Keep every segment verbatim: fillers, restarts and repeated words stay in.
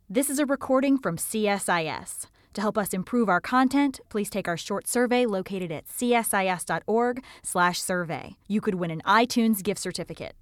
This is a recording from C S I S. To help us improve our content, please take our short survey located at csis.org slash survey. You could win an iTunes gift certificate.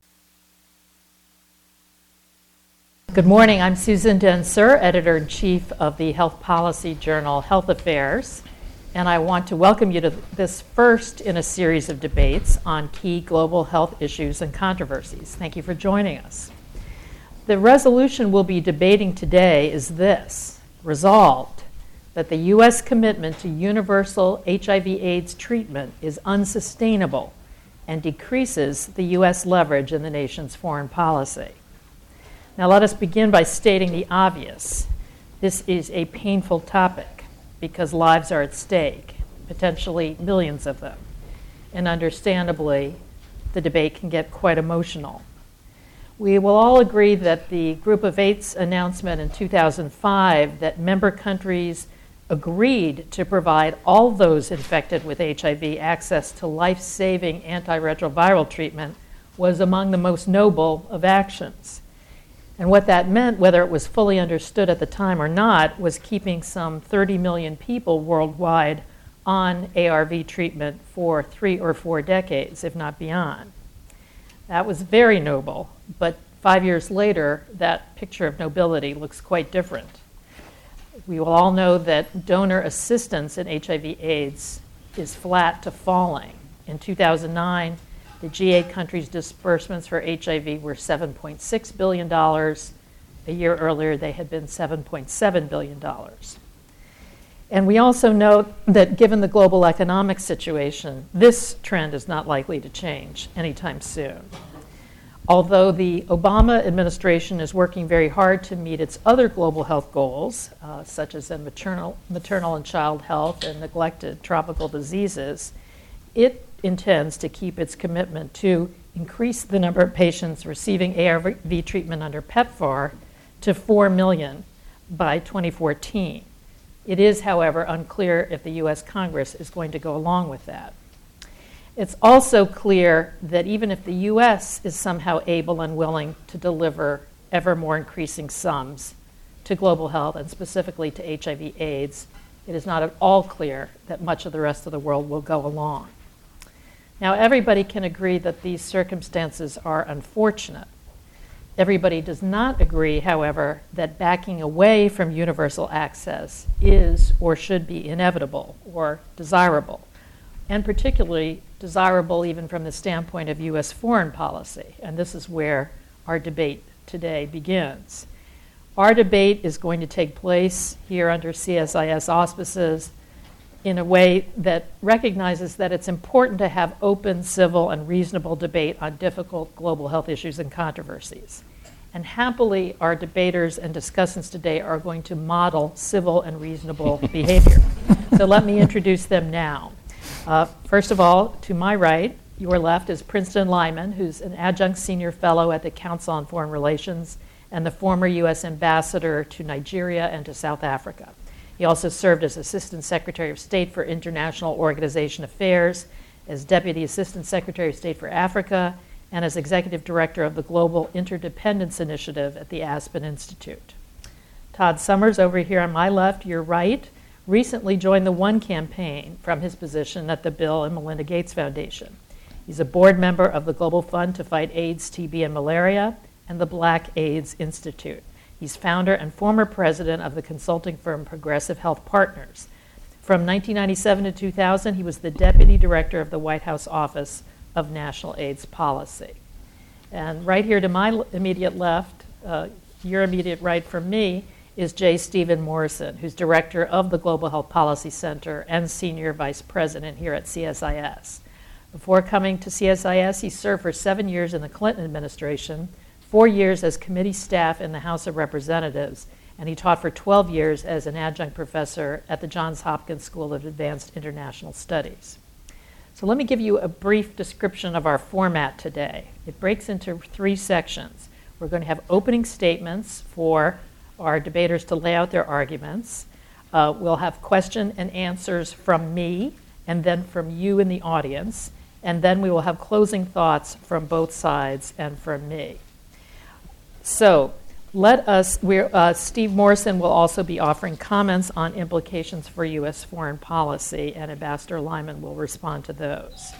Good morning. I'm Susan Densur, Editor-in-Chief of the health policy journal Health Affairs, and I want to welcome you to this first in a series of debates on key global health issues and controversies. Thank you for joining us. The resolution we'll be debating today is this: resolved that the U S commitment to universal H I V AIDS treatment is unsustainable and decreases the U S leverage in the nation's foreign policy. Now let us begin by stating the obvious. This is a painful topic because lives are at stake, potentially millions of them. And understandably, the debate can get quite emotional. We will all agree that the Group of Eight's announcement in two thousand five that member countries agreed to provide all those infected with H I V access to life-saving antiretroviral treatment was among the most noble of actions. And what that meant, whether it was fully understood at the time or not, was keeping some thirty million people worldwide on A R V treatment for three or four decades, if not beyond. That was very noble, but five years later, that picture of nobility looks quite different. We will all know that donor assistance in H I V AIDS is flat to falling. In two thousand nine, the G eight countries' disbursements for H I V were seven point six billion dollars. A year earlier, they had been seven point seven billion dollars. And we also note that given the global economic situation, this trend is not likely to change anytime soon. Although the Obama administration is working very hard to meet its other global health goals, uh, such as in maternal, maternal and child health and neglected tropical diseases, it intends to keep its commitment to increase the number of patients receiving A R V treatment under PEPFAR to four million by twenty fourteen. It is, however, unclear if the U S Congress is going to go along with that. It's also clear that even if the U S is somehow able and willing to deliver ever more increasing sums to global health and specifically to H I V AIDS, it is not at all clear that much of the rest of the world will go along. Now, everybody can agree that these circumstances are unfortunate. Everybody does not agree, however, that backing away from universal access is or should be inevitable or desirable, and particularly desirable even from the standpoint of U S foreign policy. And this is where our debate today begins. Our debate is going to take place here under C S I S auspices in a way that recognizes that it's important to have open, civil, and reasonable debate on difficult global health issues and controversies. And happily, our debaters and discussants today are going to model civil and reasonable behavior. So let me introduce them now. Uh, first of all, to my right, your left, is Princeton Lyman, who's an adjunct senior fellow at the Council on Foreign Relations and the former U S ambassador to Nigeria and to South Africa. He also served as Assistant Secretary of State for International Organization Affairs, as Deputy Assistant Secretary of State for Africa, and as Executive Director of the Global Interdependence Initiative at the Aspen Institute. Todd Summers, over here on my left, your right, recently joined the One campaign from his position at the Bill and Melinda Gates Foundation. He's a board member of the Global Fund to Fight AIDS, T B, and Malaria, and the Black AIDS Institute. He's founder and former president of the consulting firm Progressive Health Partners. From nineteen ninety-seven to two thousand, he was the deputy director of the White House Office of National AIDS Policy. And right here to my immediate left, uh, your immediate right from me, is J. Stephen Morrison, who's director of the Global Health Policy Center and senior vice president here at C S I S. Before coming to C S I S, he served for seven years in the Clinton administration, four years as committee staff in the House of Representatives, and he taught for twelve years as an adjunct professor at the Johns Hopkins School of Advanced International Studies. So let me give you a brief description of our format today. It breaks into three sections. We're going to have opening statements for our debaters to lay out their arguments. Uh, we'll have question and answers from me and then from you in the audience. And then we will have closing thoughts from both sides and from me. So let us, we're, uh, Steve Morrison will also be offering comments on implications for U S foreign policy, and Ambassador Lyman will respond to those.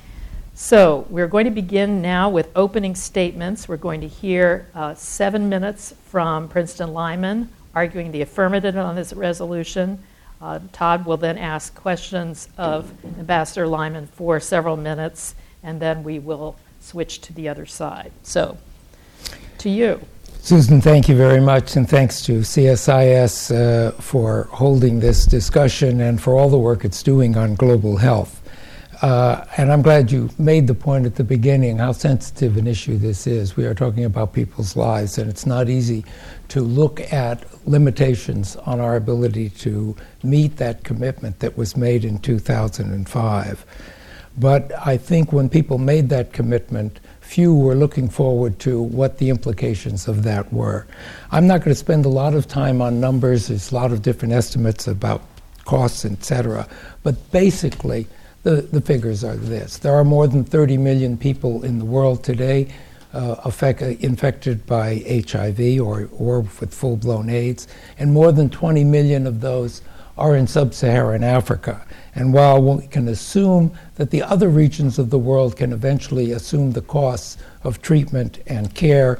So we're going to begin now with opening statements. We're going to hear uh, seven minutes from Princeton Lyman arguing the affirmative on this resolution. Uh, Todd will then ask questions of Ambassador Lyman for several minutes, and then we will switch to the other side. So, to you. Susan, thank you very much, and thanks to C S I S uh, for holding this discussion and for all the work it's doing on global health. Uh, and I'm glad you made the point at the beginning how sensitive an issue this is. We are talking about people's lives, and it's not easy to look at limitations on our ability to meet that commitment that was made in two thousand five. But I think when people made that commitment, few were looking forward to what the implications of that were. I'm not going to spend a lot of time on numbers. There's a lot of different estimates about costs, et cetera. But basically, the, the figures are this. There are more than thirty million people in the world today uh, affect, uh, infected by H I V or, or with full-blown AIDS, and more than twenty million of those are in sub-Saharan Africa. And while we can assume that the other regions of the world can eventually assume the costs of treatment and care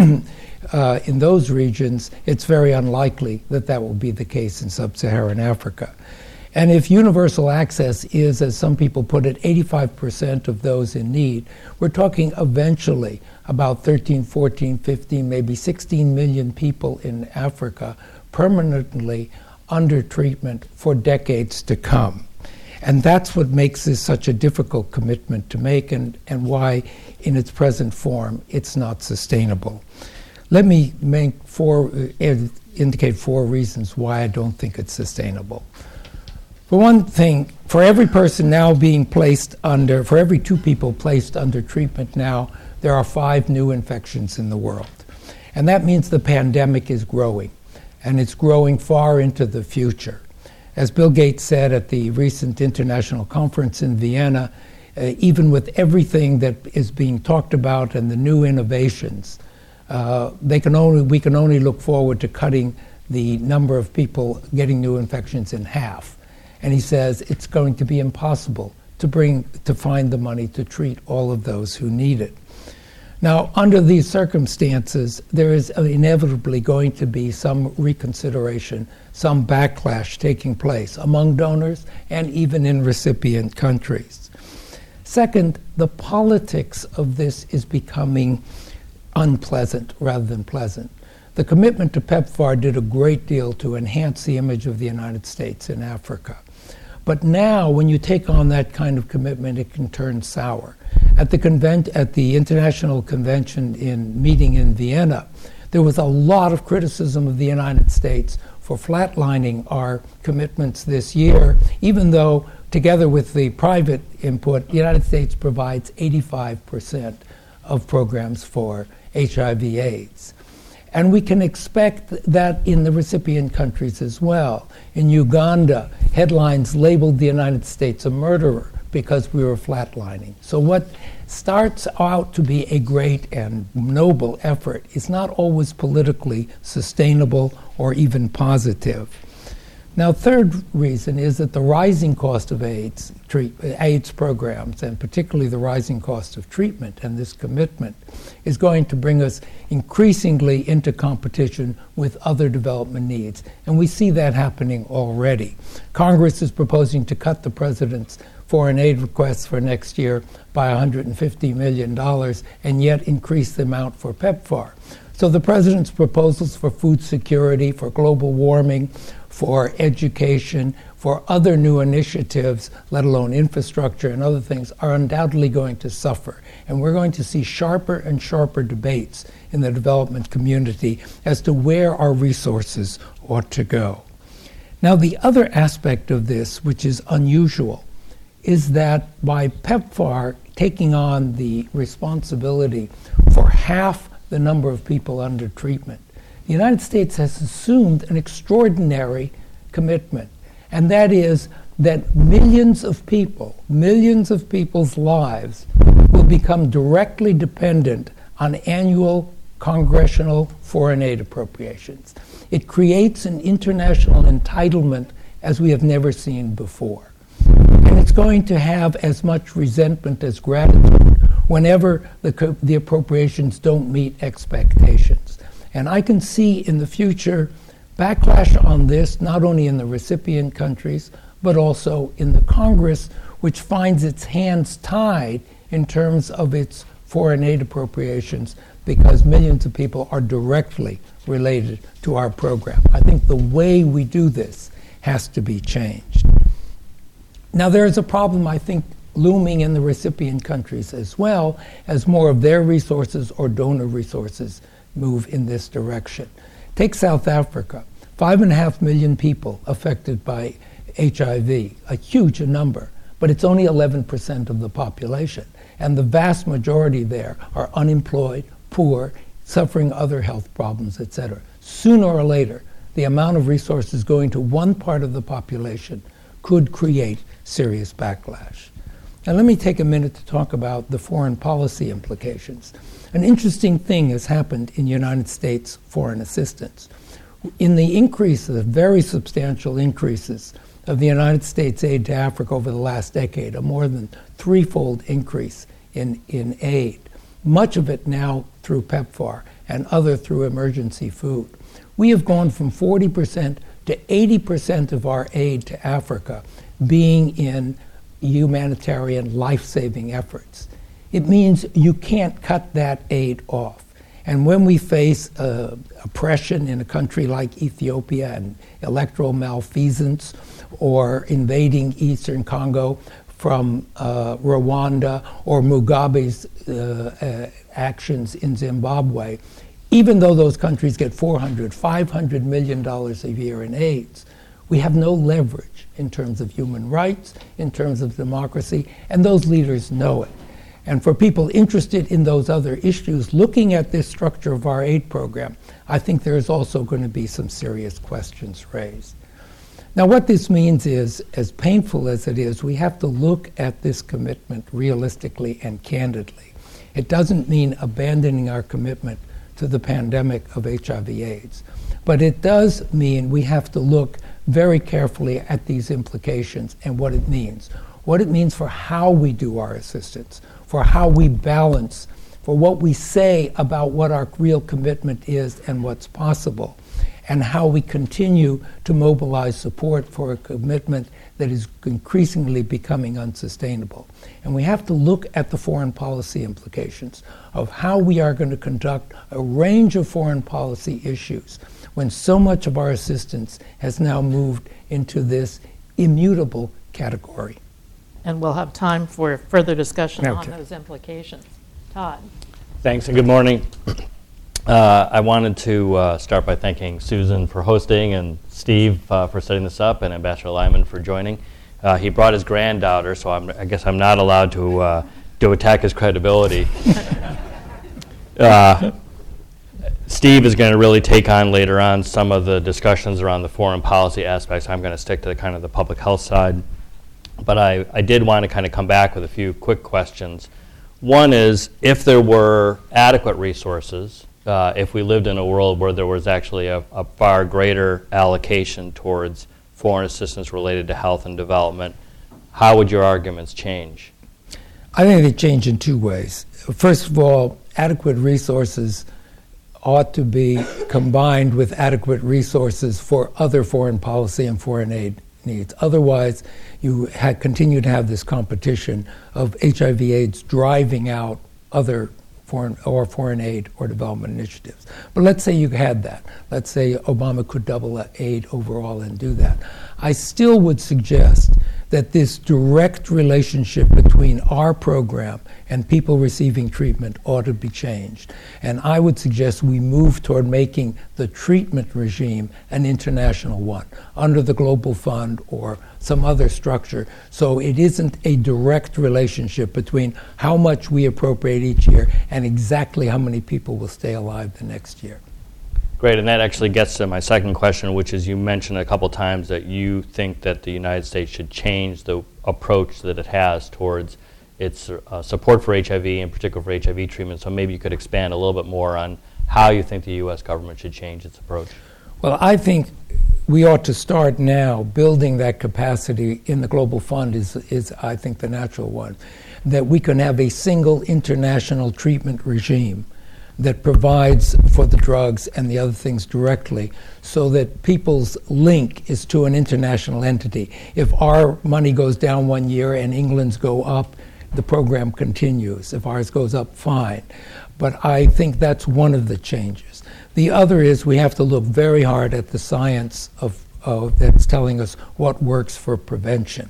uh, in those regions, it's very unlikely that that will be the case in sub-Saharan Africa. And if universal access is, as some people put it, eighty-five percent of those in need, we're talking eventually about thirteen, fourteen, fifteen, maybe sixteen million people in Africa permanently under treatment for decades to come. And that's what makes this such a difficult commitment to make, and, and why, in its present form, it's not sustainable. Let me make four, uh, indicate four reasons why I don't think it's sustainable. For one thing, for every person now being placed under, for every two people placed under treatment now, there are five new infections in the world. And that means the pandemic is growing, and it's growing far into the future. As Bill Gates said at the recent international conference in Vienna, uh, even with everything that is being talked about and the new innovations, uh, they can only, we can only look forward to cutting the number of people getting new infections in half. And he says it's going to be impossible to bring, to find the money to treat all of those who need it. Now, under these circumstances, there is inevitably going to be some reconsideration, some backlash taking place among donors and even in recipient countries. Second, the politics of this is becoming unpleasant rather than pleasant. The commitment to PEPFAR did a great deal to enhance the image of the United States in Africa. But now, when you take on that kind of commitment, it can turn sour. At the convent, at the International Convention in meeting in Vienna, there was a lot of criticism of the United States for flatlining our commitments this year, even though, together with the private input, the United States provides eighty-five percent of programs for H I V AIDS. And we can expect that in the recipient countries as well. In Uganda, headlines labeled the United States a murderer because we were flatlining. So what starts out to be a great and noble effort is not always politically sustainable or even positive. Now, third reason is that the rising cost of AIDS, treat, AIDS programs, and particularly the rising cost of treatment and this commitment, is going to bring us increasingly into competition with other development needs. And we see that happening already. Congress is proposing to cut the president's foreign aid requests for next year by one hundred fifty million dollars and yet increase the amount for PEPFAR. So the president's proposals for food security, for global warming, for education, for other new initiatives, let alone infrastructure and other things, are undoubtedly going to suffer. And we're going to see sharper and sharper debates in the development community as to where our resources ought to go. Now, the other aspect of this, which is unusual, is that by PEPFAR taking on the responsibility for half the number of people under treatment, the United States has assumed an extraordinary commitment, and that is that millions of people, millions of people's lives will become directly dependent on annual congressional foreign aid appropriations. It creates an international entitlement as we have never seen before. And it's going to have as much resentment as gratitude whenever the, co- the appropriations don't meet expectations. And I can see in the future backlash on this, not only in the recipient countries, but also in the Congress, which finds its hands tied in terms of its foreign aid appropriations because millions of people are directly related to our program. I think the way we do this has to be changed. Now, there is a problem, I think, looming in the recipient countries as well, as more of their resources or donor resources move in this direction. Take South Africa, five and a half million people affected by H I V, a huge number, but it's only eleven percent of the population. And the vast majority there are unemployed, poor, suffering other health problems, et cetera. Sooner or later, the amount of resources going to one part of the population could create serious backlash. Now let me take a minute to talk about the foreign policy implications. An interesting thing has happened in United States foreign assistance. In the increase, the very substantial increases of the United States aid to Africa over the last decade, a more than threefold increase in, in aid, much of it now through PEPFAR and other through emergency food. We have gone from forty percent to eighty percent of our aid to Africa being in humanitarian life-saving efforts. It means you can't cut that aid off. And when we face uh, oppression in a country like Ethiopia and electoral malfeasance, or invading Eastern Congo from uh, Rwanda, or Mugabe's uh, uh, actions in Zimbabwe, even though those countries get four hundred, five hundred million dollars a year in aids, we have no leverage in terms of human rights, in terms of democracy, and those leaders know it. And for people interested in those other issues, looking at this structure of our aid program, I think there is also going to be some serious questions raised. Now, what this means is, as painful as it is, we have to look at this commitment realistically and candidly. It doesn't mean abandoning our commitment to the pandemic of H I V AIDS, but it does mean we have to look very carefully at these implications and what it means. What it means for how we do our assistance, for how we balance, for what we say about what our real commitment is and what's possible, and how we continue to mobilize support for a commitment that is increasingly becoming unsustainable. And we have to look at the foreign policy implications of how we are going to conduct a range of foreign policy issues when so much of our assistance has now moved into this immutable category. And we'll have time for further discussion Okay. on those implications. Todd. Thanks and good morning. Uh, I wanted to uh, start by thanking Susan for hosting and Steve uh, for setting this up and Ambassador Lyman for joining. Uh, he brought his granddaughter, so I'm, I guess I'm not allowed to uh, to attack his credibility. uh, Steve is going to really take on later on some of the discussions around the foreign policy aspects. I'm going to stick to the kind of the public health side. But I, I did want to kind of come back with a few quick questions. One is, if there were adequate resources, uh, if we lived in a world where there was actually a, a far greater allocation towards foreign assistance related to health and development, how would your arguments change? I think they change in two ways. First of all, adequate resources ought to be combined with adequate resources for other foreign policy and foreign aid needs. Otherwise, you ha- continue to have this competition of H I V AIDS driving out other foreign or foreign aid or development initiatives. But let's say you had that. Let's say Obama could double aid overall and do that. I still would suggest that this direct relationship between our program and people receiving treatment ought to be changed. And I would suggest we move toward making the treatment regime an international one, under the Global Fund or some other structure, so it isn't a direct relationship between how much we appropriate each year and exactly how many people will stay alive the next year. Great, and that actually gets to my second question, which is, you mentioned a couple times that you think that the United States should change the approach that it has towards its uh, support for H I V, in particular for H I V treatment. So maybe you could expand a little bit more on how you think the U S government should change its approach. Well, I think we ought to start now building that capacity in the Global Fund is, is I think, the natural one, that we can have a single international treatment regime that provides for the drugs and the other things directly so that people's link is to an international entity. If our money goes down one year and England's go up, the program continues. If ours goes up, fine. But I think that's one of the changes. The other is we have to look very hard at the science of uh, that's telling us what works for prevention.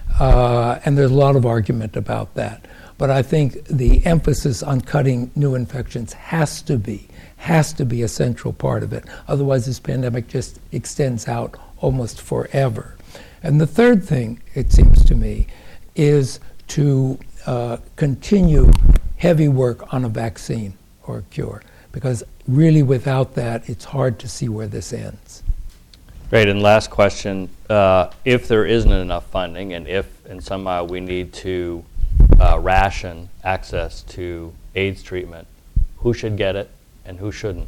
Uh, and there's a lot of argument about that. But I think the emphasis on cutting new infections has to be, has to be a central part of it. Otherwise, this pandemic just extends out almost forever. And the third thing, it seems to me, is to uh, continue heavy work on a vaccine or a cure. Because really without that, it's hard to see where this ends. Great, and last question, uh, if there isn't enough funding and if in somehow we need to Uh, ration access to AIDS treatment, who should get it and who shouldn't?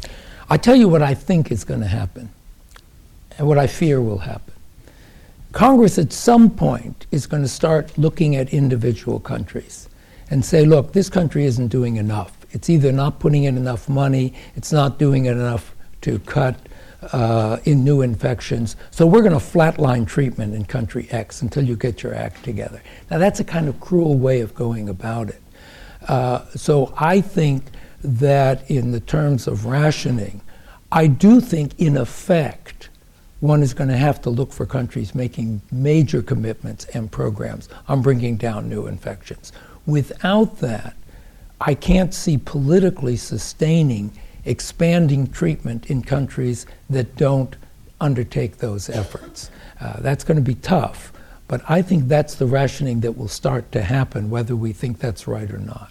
I tell you what I think is going to happen and what I fear will happen. Congress at some point is going to start looking at individual countries and say, look, this country isn't doing enough. It's either not putting in enough money, it's not doing enough to cut uh, in new infections, so we're going to flatline treatment in country X until you get your act together. Now that's a kind of cruel way of going about it. Uh, so I think that in the terms of rationing, I do think in effect one is going to have to look for countries making major commitments and programs on bringing down new infections. Without that, I can't see politically sustaining expanding treatment in countries that don't undertake those efforts. Uh, that's going to be tough, but I think that's the rationing that will start to happen, whether we think that's right or not.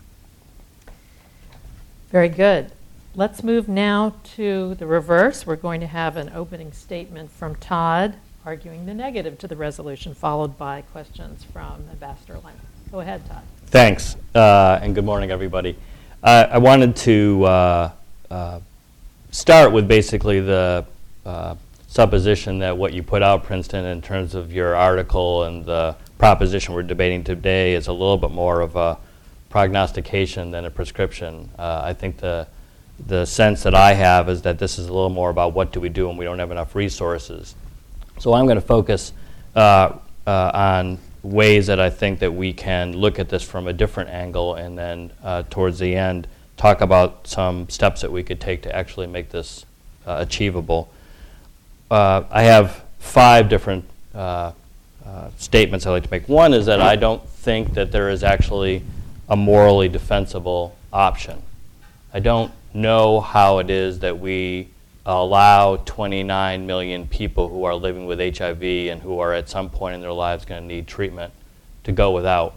Very good. Let's move now to the reverse. We're going to have an opening statement from Todd arguing the negative to the resolution, followed by questions from Ambassador Leonard. Go ahead, Todd. Thanks, uh, and good morning, everybody. Uh, I wanted to uh, uh, start with basically the uh, supposition that what you put out, Princeton, in terms of your article and the proposition we're debating today is a little bit more of a prognostication than a prescription. Uh, I think the the sense that I have is that this is a little more about what do we do when we don't have enough resources. So I'm going to focus uh, uh, on ways that I think that we can look at this from a different angle, and then uh, towards the end talk about some steps that we could take to actually make this uh, achievable. Uh, I have five different uh, uh, statements I'd like to make. One is that I don't think that there is actually a morally defensible option. I don't know how it is that we allow twenty-nine million people who are living with H I V and who are at some point in their lives going to need treatment to go without.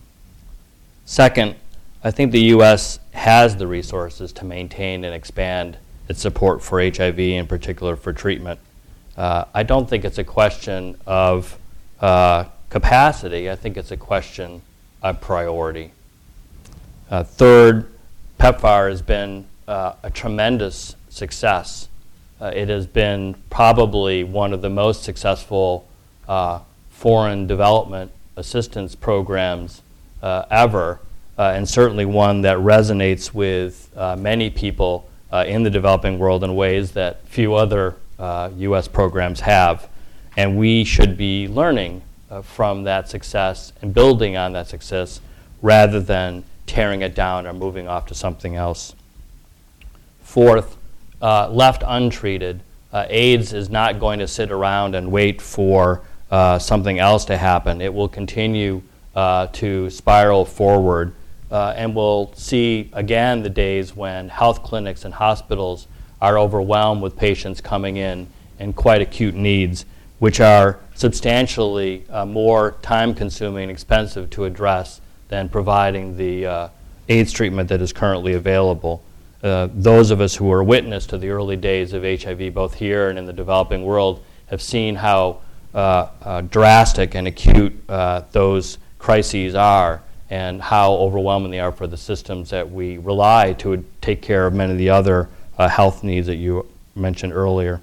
Second, I think the U S has the resources to maintain and expand its support for H I V, in particular for treatment. Uh, I don't think it's a question of uh, capacity. I think it's a question of priority. Uh, third, PEPFAR has been uh, a tremendous success. Uh, it has been probably one of the most successful uh, foreign development assistance programs uh, ever, uh, and certainly one that resonates with uh, many people uh, in the developing world in ways that few other uh, U S programs have. And we should be learning uh, from that success and building on that success rather than tearing it down or moving off to something else. Fourth, uh, left untreated, uh, AIDS is not going to sit around and wait for uh, something else to happen. It will continue uh, to spiral forward, uh, and we'll see again the days when health clinics and hospitals are overwhelmed with patients coming in and quite acute needs, which are substantially uh, more time-consuming and expensive to address than providing the uh, AIDS treatment that is currently available. Uh, those of us who were witness to the early days of H I V, both here and in the developing world, have seen how uh, uh, drastic and acute uh, those crises are. and how overwhelming they are for the systems that we rely to take care of many of the other uh, health needs that you mentioned earlier.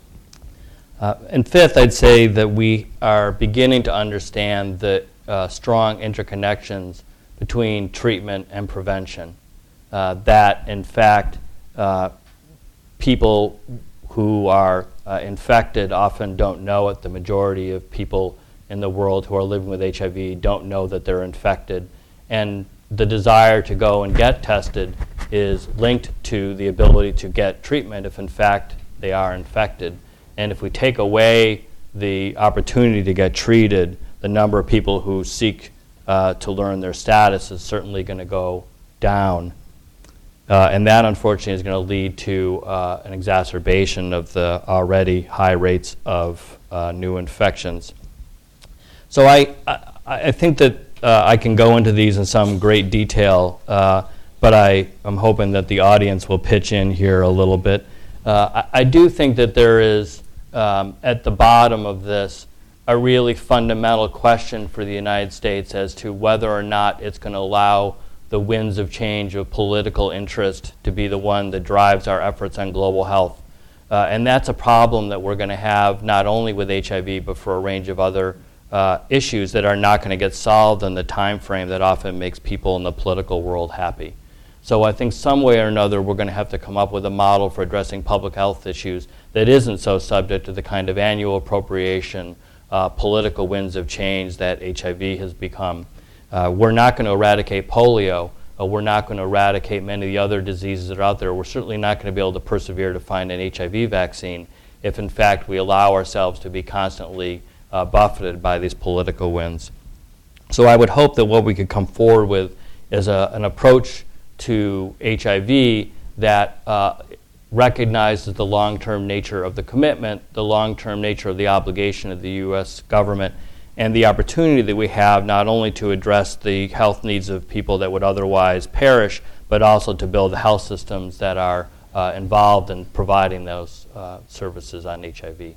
Uh, and fifth, I'd say that we are beginning to understand the uh, strong interconnections between treatment and prevention. Uh, that, in fact, uh, people who are uh, infected often don't know it. The majority of people in the world who are living with H I V don't know that they're infected. And the desire to go and get tested is linked to the ability to get treatment if, in fact, they are infected. And if we take away the opportunity to get treated, the number of people who seek uh, to learn their status is certainly going to go down. Uh, and that, unfortunately, is going to lead to uh, an exacerbation of the already high rates of uh, new infections. So I, I, I think that uh, I can go into these in some great detail, uh, but I, I'm hoping that the audience will pitch in here a little bit. Uh, I, I do think that there is, um, at the bottom of this, a really fundamental question for the United States as to whether or not it's going to allow the winds of change of political interest to be the one that drives our efforts on global health. Uh, and that's a problem that we're going to have not only with H I V, but for a range of other uh, issues that are not going to get solved in the time frame that often makes people in the political world happy. So I think some way or another we're going to have to come up with a model for addressing public health issues that isn't so subject to the kind of annual appropriation, uh, political winds of change that H I V has become. Uh, we're not going to eradicate polio. Uh, we're not going to eradicate many of the other diseases that are out there. We're certainly not going to be able to persevere to find an H I V vaccine if, in fact, we allow ourselves to be constantly uh, buffeted by these political winds. So I would hope that what we could come forward with is a, an approach to H I V that uh, recognizes the long-term nature of the commitment, the long-term nature of the obligation of the U S government, and the opportunity that we have not only to address the health needs of people that would otherwise perish, but also to build the health systems that are uh, involved in providing those uh, services on H I V.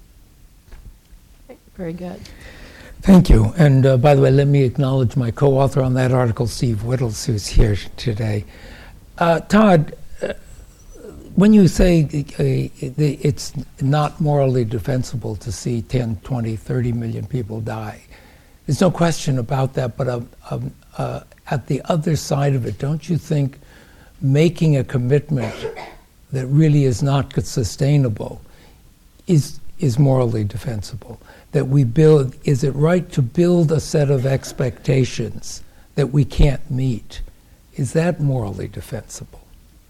Very good. Thank you. And uh, by the way, let me acknowledge my co-author on that article, Steve Whittles, who's here today. Uh, Todd, uh, when you say uh, it's not morally defensible to see ten, twenty, thirty million people die, there's no question about that, but uh, um, uh, at the other side of it, don't you think making a commitment that really is not sustainable is is morally defensible? That we build, is it right to build a set of expectations that we can't meet? Is that morally defensible?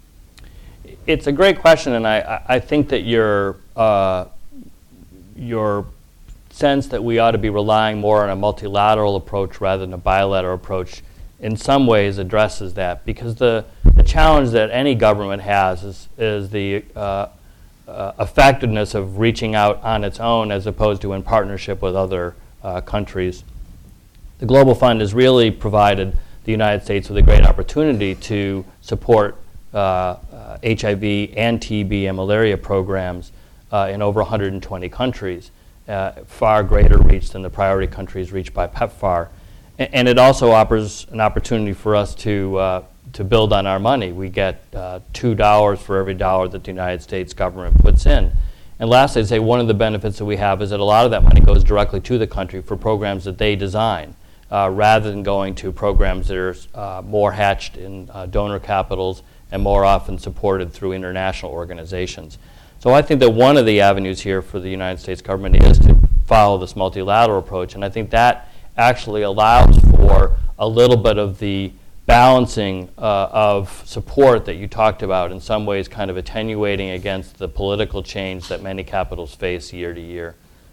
It's a great question, and I, I think that your uh, your sense that we ought to be relying more on a multilateral approach rather than a bilateral approach in some ways addresses that, because the, the challenge that any government has is, is the uh, uh, effectiveness of reaching out on its own as opposed to in partnership with other uh, countries. The Global Fund has really provided the United States with a great opportunity to support uh, uh, H I V and T B and malaria programs uh, in over one hundred twenty countries. Uh, far greater reach than the priority countries reached by PEPFAR. A- and it also offers an opportunity for us to uh, to build on our money. We get uh, two dollars for every dollar that the United States government puts in. And lastly, I'd say one of the benefits that we have is that a lot of that money goes directly to the country for programs that they design, uh, rather than going to programs that are uh, more hatched in uh, donor capitals and more often supported through international organizations. So I think that one of the avenues here for the United States government is to follow this multilateral approach, and I think that actually allows for a little bit of the balancing uh, of support that you talked about, in some ways kind of attenuating against the political change that many capitals face year to year.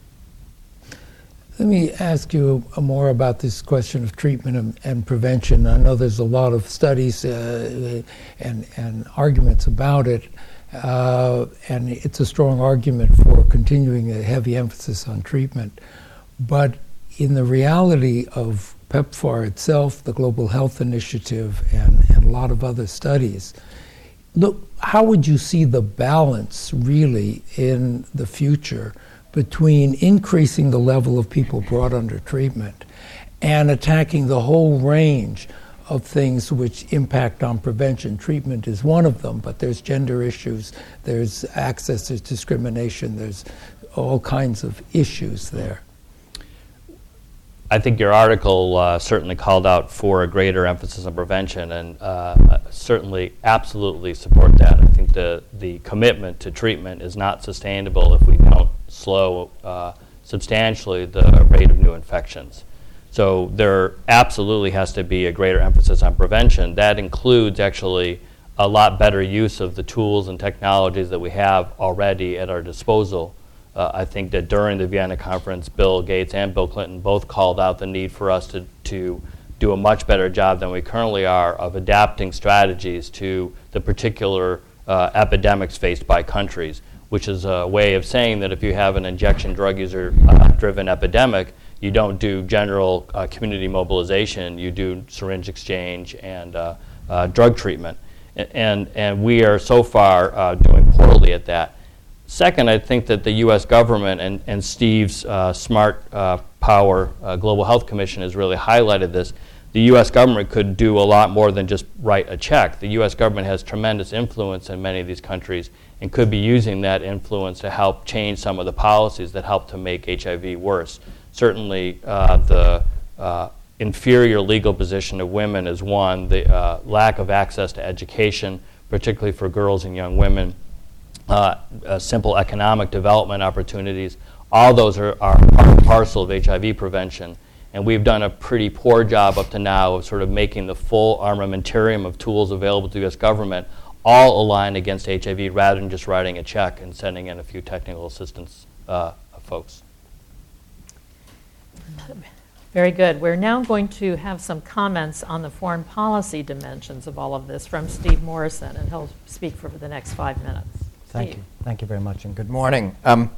Let me ask you more about this question of treatment and, and prevention. I know there's a lot of studies uh, and, and arguments about it. Uh, and it's a strong argument for continuing a heavy emphasis on treatment. But in the reality of PEPFAR itself, the Global Health Initiative, and, and a lot of other studies, look, how would you see the balance really in the future between increasing the level of people brought under treatment and attacking the whole range of things which impact on prevention. Treatment is one of them, but there's gender issues, there's access to discrimination, there's all kinds of issues there. I think your article uh, certainly called out for a greater emphasis on prevention, and uh, certainly absolutely support that. I think the, the commitment to treatment is not sustainable if we don't slow uh, substantially the rate of new infections. So there absolutely has to be a greater emphasis on prevention. That includes actually a lot better use of the tools and technologies that we have already at our disposal. Uh, I think that during the Vienna conference, Bill Gates and Bill Clinton both called out the need for us to, to do a much better job than we currently are of adapting strategies to the particular uh, epidemics faced by countries, which is a way of saying that if you have an injection drug user uh, driven epidemic, you don't do general uh, community mobilization, you do syringe exchange and uh, uh, drug treatment. And, and we are so far uh, doing poorly at that. Second, I think that the U S government and, and Steve's uh, Smart uh, Power uh, Global Health Commission has really highlighted this. The U S government could do a lot more than just write a check. The U S government has tremendous influence in many of these countries and could be using that influence to help change some of the policies that help to make H I V worse. Certainly, uh, the uh, inferior legal position of women is one, the uh, lack of access to education, particularly for girls and young women, uh, uh, simple economic development opportunities. All those are, are part and parcel of H I V prevention. And we've done a pretty poor job up to now of sort of making the full armamentarium of tools available to the U S government all align against H I V rather than just writing a check and sending in a few technical assistance uh, folks. Very good. We're now going to have some comments on the foreign policy dimensions of all of this from Steve Morrison, and he'll speak for the next five minutes. Thank Steve. you. Thank you very much, and good morning. Um,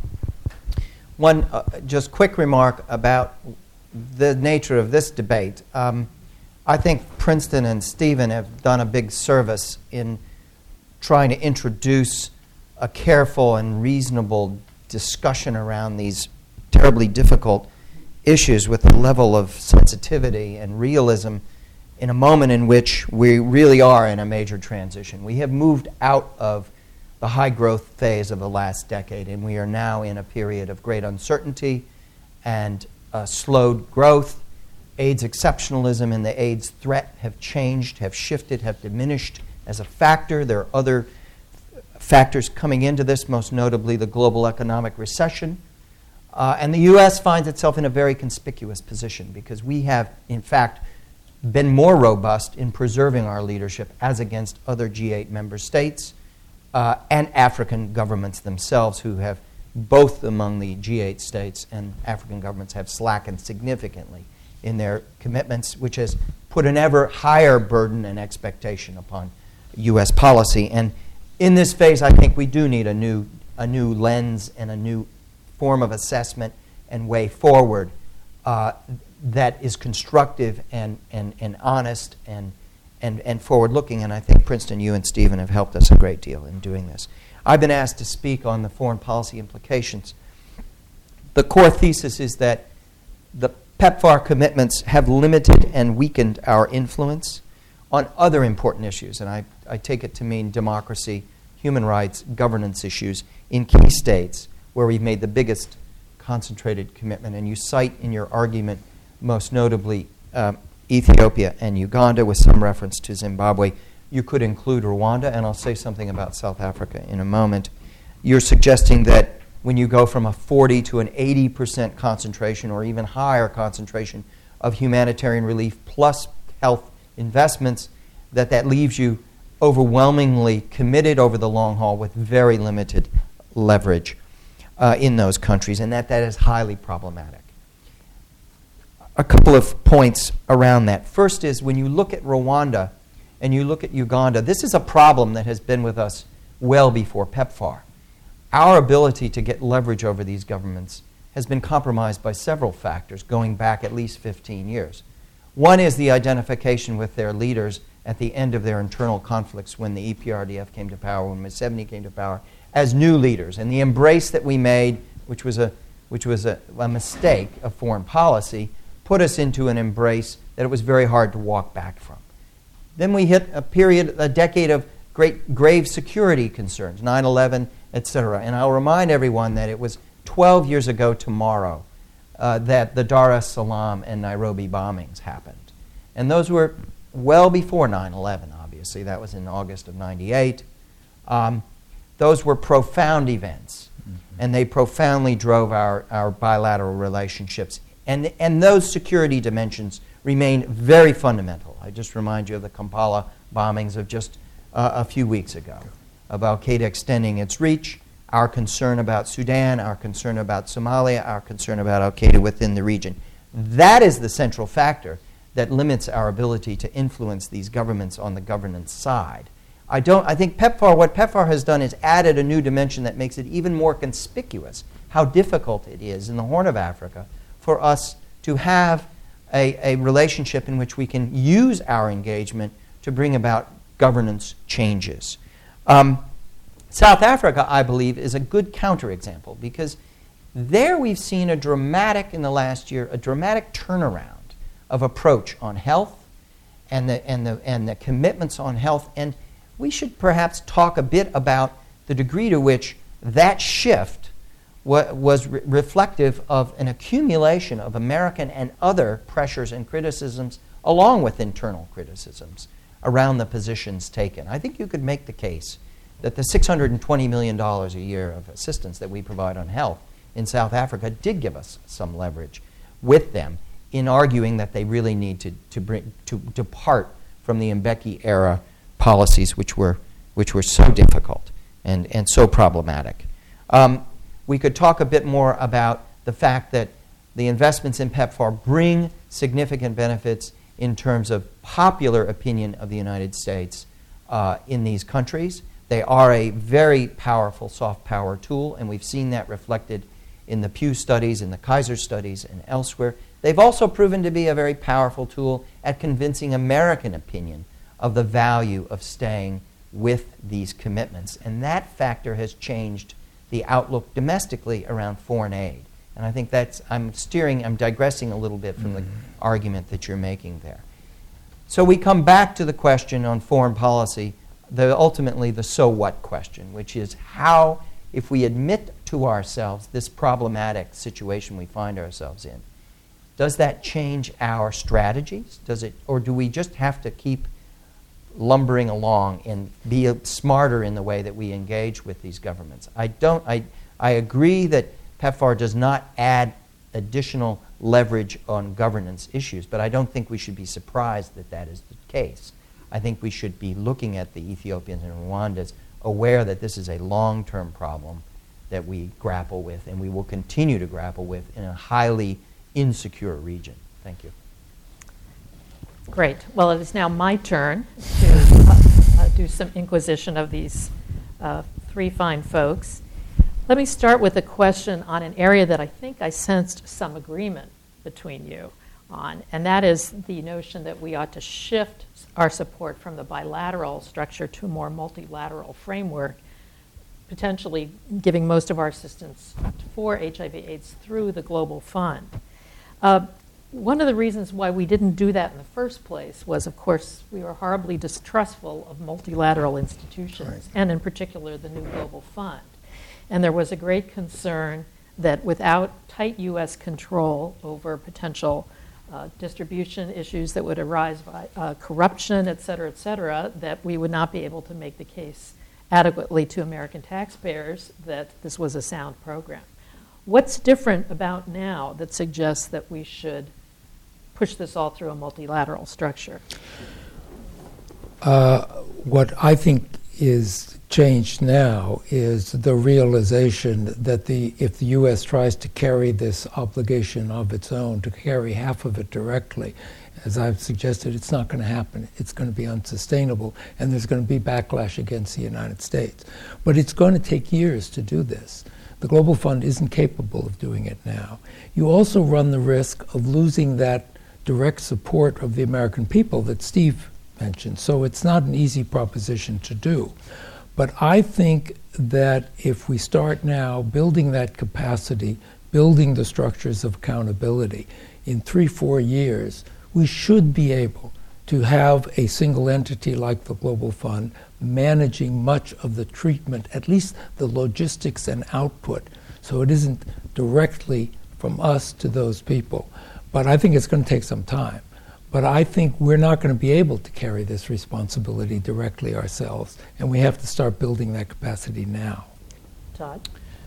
one uh, just quick remark about the nature of this debate. Um, I think Princeton and Stephen have done a big service in trying to introduce a careful and reasonable discussion around these terribly difficult issues with a level of sensitivity and realism in a moment in which we really are in a major transition. We have moved out of the high growth phase of the last decade, and we are now in a period of great uncertainty and uh, slowed growth. AIDS exceptionalism and the AIDS threat have changed, have shifted, have diminished as a factor. There are other factors coming into this, most notably the global economic recession. Uh, and the U S finds itself in a very conspicuous position because we have, in fact, been more robust in preserving our leadership as against other G eight member states uh, and African governments themselves, who have, both among the G eight states and African governments, have slackened significantly in their commitments, which has put an ever higher burden and expectation upon U S policy. And in this phase, I think we do need a new, a new lens and a new form of assessment and way forward uh, that is constructive and, and, and honest and, and, and forward-looking. And I think, Princeton, you and Stephen have helped us a great deal in doing this. I've been asked to speak on the foreign policy implications. The core thesis is that the PEPFAR commitments have limited and weakened our influence on other important issues, and I, I take it to mean democracy, human rights, governance issues in key states where we've made the biggest concentrated commitment. And you cite in your argument most notably uh, Ethiopia and Uganda with some reference to Zimbabwe. You could include Rwanda, and I'll say something about South Africa in a moment. You're suggesting that when you go from a forty to an eighty percent concentration or even higher concentration of humanitarian relief plus health investments, that that leaves you overwhelmingly committed over the long haul with very limited leverage uh, in those countries, and that that is highly problematic. A couple of points around that. First is, when you look at Rwanda and you look at Uganda, this is a problem that has been with us well before PEPFAR. Our ability to get leverage over these governments has been compromised by several factors going back at least fifteen years. One is the identification with their leaders at the end of their internal conflicts when the E P R D F came to power, when Museveni came to power, as new leaders. And the embrace that we made, which was a, which was a, a mistake of foreign policy, put us into an embrace that it was very hard to walk back from. Then we hit a period, a decade of great grave security concerns, nine eleven, et cetera. And I'll remind everyone that it was twelve years ago tomorrow uh, that the Dar es Salaam and Nairobi bombings happened. And those were well before nine eleven, obviously. That was in August of ninety-eight. Um, those were profound events, mm-hmm. and they profoundly drove our, our bilateral relationships. And, and those security dimensions remain very fundamental. I just remind you of the Kampala bombings of just uh, a few weeks ago, of Al-Qaeda extending its reach, our concern about Sudan, our concern about Somalia, our concern about Al-Qaeda within the region. That is the central factor that limits our ability to influence these governments on the governance side. I don't. I think PEPFAR, what PEPFAR has done is added a new dimension that makes it even more conspicuous how difficult it is in the Horn of Africa for us to have a, a relationship in which we can use our engagement to bring about governance changes. Um, South Africa, I believe, is a good counterexample because there we've seen a dramatic, in the last year, a dramatic turnaround of approach on health and the, and the, and the commitments on health. And we should perhaps talk a bit about the degree to which that shift wa- was re- reflective of an accumulation of American and other pressures and criticisms, along with internal criticisms, around the positions taken. I think you could make the case that the six hundred twenty million dollars a year of assistance that we provide on health in South Africa did give us some leverage with them in arguing that they really need to, to, bring, to depart from the Mbeki era policies which were which were so difficult and, and so problematic. Um, we could talk a bit more about the fact that the investments in PEPFAR bring significant benefits in terms of popular opinion of the United States uh, in these countries. They are a very powerful soft power tool, and we've seen that reflected in the Pew studies, in the Kaiser studies, and elsewhere. They've also proven to be a very powerful tool at convincing American opinion of the value of staying with these commitments. And that factor has changed the outlook domestically around foreign aid. And I think that's, I'm steering, I'm digressing a little bit from mm-hmm. the argument that you're making there. So we come back to the question on foreign policy, the ultimately the so what question, which is how, if we admit to ourselves this problematic situation we find ourselves in, does that change our strategies? Does it, or do we just have to keep lumbering along and be smarter in the way that we engage with these governments? I don't. I I agree that PEPFAR does not add additional leverage on governance issues, but I don't think we should be surprised that that is the case. I think we should be looking at the Ethiopians and Rwandans, aware that this is a long-term problem that we grapple with, and we will continue to grapple with in a highly insecure region. Thank you. Great. Well, it is now my turn to uh, uh, do some inquisition of these uh, three fine folks. Let me start with a question on an area that I think I sensed some agreement between you on, and that is the notion that we ought to shift our support from the bilateral structure to a more multilateral framework, potentially giving most of our assistance for H I V AIDS through the Global Fund. Uh, one of the reasons why we didn't do that in the first place was, of course, we were horribly distrustful of multilateral institutions, right. and in particular the new Global Fund. And there was a great concern that without tight U S control over potential uh, distribution issues that would arise by uh, corruption, et cetera, et cetera, that we would not be able to make the case adequately to American taxpayers that this was a sound program. What's different about now that suggests that we should push this all through a multilateral structure? Uh, what I think is changed now is the realization that the if the U S tries to carry this obligation of its own, to carry half of it directly, as I've suggested, it's not going to happen. It's going to be unsustainable, and there's going to be backlash against the United States. But it's going to take years to do this. The Global Fund isn't capable of doing it now. You also run the risk of losing that direct support of the American people that Steve mentioned. So it's not an easy proposition to do. But I think that if we start now building that capacity, building the structures of accountability, in three, four years, we should be able to have a single entity like the Global Fund managing much of the treatment, at least the logistics and output, so it isn't directly from us to those people. But I think it's going to take some time. But I think we're not going to be able to carry this responsibility directly ourselves, and we have to start building that capacity now. Todd?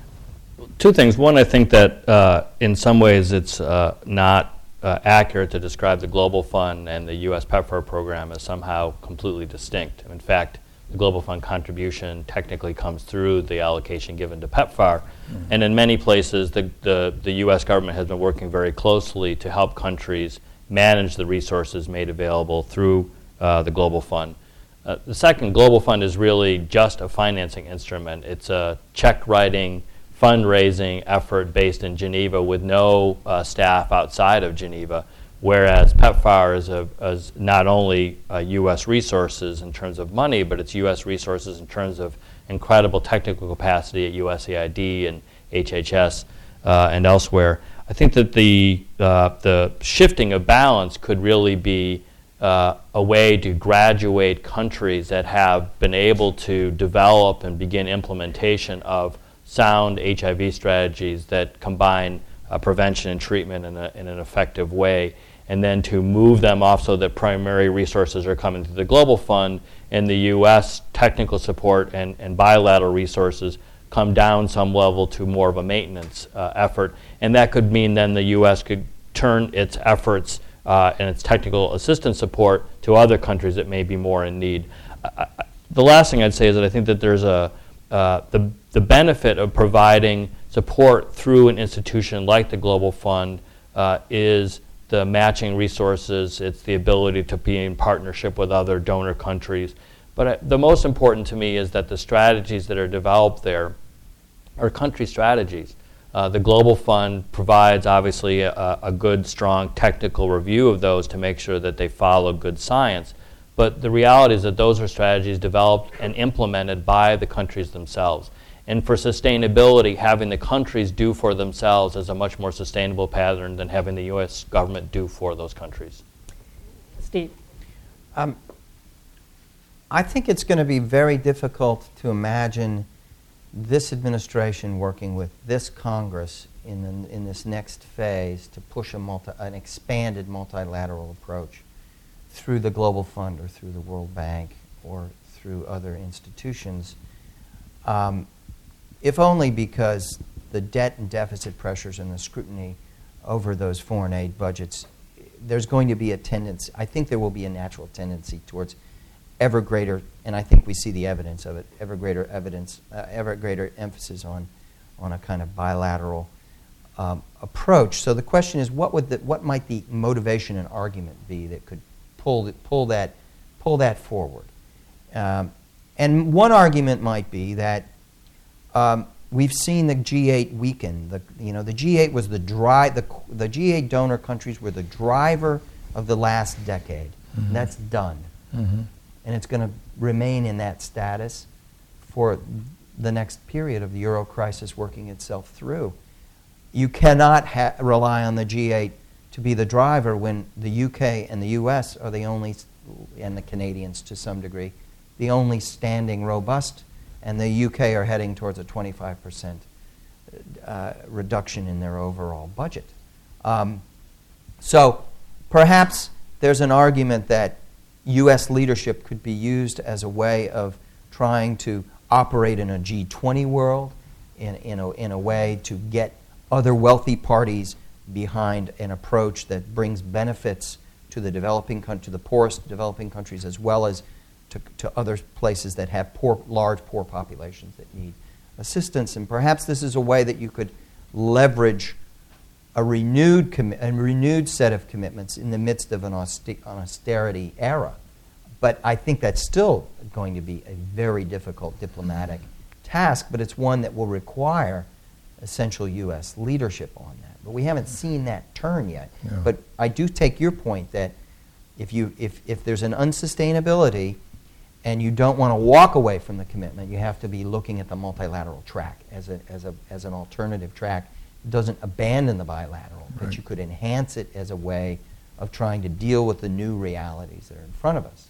Two things. One, I think that uh, in some ways it's uh, not uh, accurate to describe the Global Fund and the U S PEPFAR program as somehow completely distinct. In fact, the Global Fund contribution technically comes through the allocation given to PEPFAR. Mm-hmm. And in many places, the, the, the U S government has been working very closely to help countries manage the resources made available through uh, the Global Fund. Uh, the second, Global Fund is really just a financing instrument. It's a check-writing, fundraising effort based in Geneva with no uh, staff outside of Geneva, whereas PEPFAR is, a, is not only uh, U S resources in terms of money, but it's U S resources in terms of incredible technical capacity at U S A I D and H H S uh, and elsewhere. I think that the, uh, the shifting of balance could really be uh, a way to graduate countries that have been able to develop and begin implementation of sound H I V strategies that combine uh, prevention and treatment in, a, in an effective way, and then to move them off so that primary resources are coming to the Global Fund, and the U S technical support and, and bilateral resources come down some level to more of a maintenance uh, effort. And that could mean then the U S could turn its efforts uh, and its technical assistance support to other countries that may be more in need. Uh, the last thing I'd say is that I think that there's a uh, the, the benefit of providing support through an institution like the Global Fund uh, is the matching resources, it's the ability to be in partnership with other donor countries. But uh, the most important to me is that the strategies that are developed there are country strategies. Uh, the Global Fund provides, obviously, a, a good, strong technical review of those to make sure that they follow good science. But the reality is that those are strategies developed and implemented by the countries themselves. And for sustainability, having the countries do for themselves is a much more sustainable pattern than having the U S government do for those countries. Steve? Um, I think it's going to be very difficult to imagine this administration working with this Congress in, the, in this next phase to push a multi, an expanded multilateral approach through the Global Fund or through the World Bank or through other institutions, um, if only because the debt and deficit pressures and the scrutiny over those foreign aid budgets, there's going to be a tendency, I think there will be a natural tendency towards ever greater, and I think we see the evidence of it, ever greater evidence, uh, ever greater emphasis on, on a kind of bilateral um, approach. So the question is, what would the, what might the motivation and argument be that could pull pull that pull that forward? Um, and one argument might be that um, we've seen the G eight weaken. The you know the G eight was the dry the the G eight donor countries were the driver of the last decade. Mm-hmm. And that's done. Mm-hmm. And it's going to remain in that status for the next period of the euro crisis working itself through. You cannot ha- rely on the G eight to be the driver when the U K and the U S are the only, and the Canadians to some degree, the only standing robust, and the U K are heading towards a twenty-five percent uh, reduction in their overall budget. Um, so perhaps there's an argument that U S leadership could be used as a way of trying to operate in a G twenty world, in, in, a, in a way to get other wealthy parties behind an approach that brings benefits to the developing country, to the poorest developing countries, as well as to, to other places that have poor, large poor populations that need assistance. And perhaps this is a way that you could leverage a renewed commi- a renewed set of commitments in the midst of an, auster- an austerity era. But I think that's still going to be a very difficult diplomatic task, but it's one that will require essential U S leadership on that. But we haven't seen that turn yet. No. But I do take your point that if you if, if there's an unsustainability and you don't want to walk away from the commitment, you have to be looking at the multilateral track as a as a as an alternative track. It doesn't abandon the bilateral, but right. You could enhance it as a way of trying to deal with the new realities that are in front of us.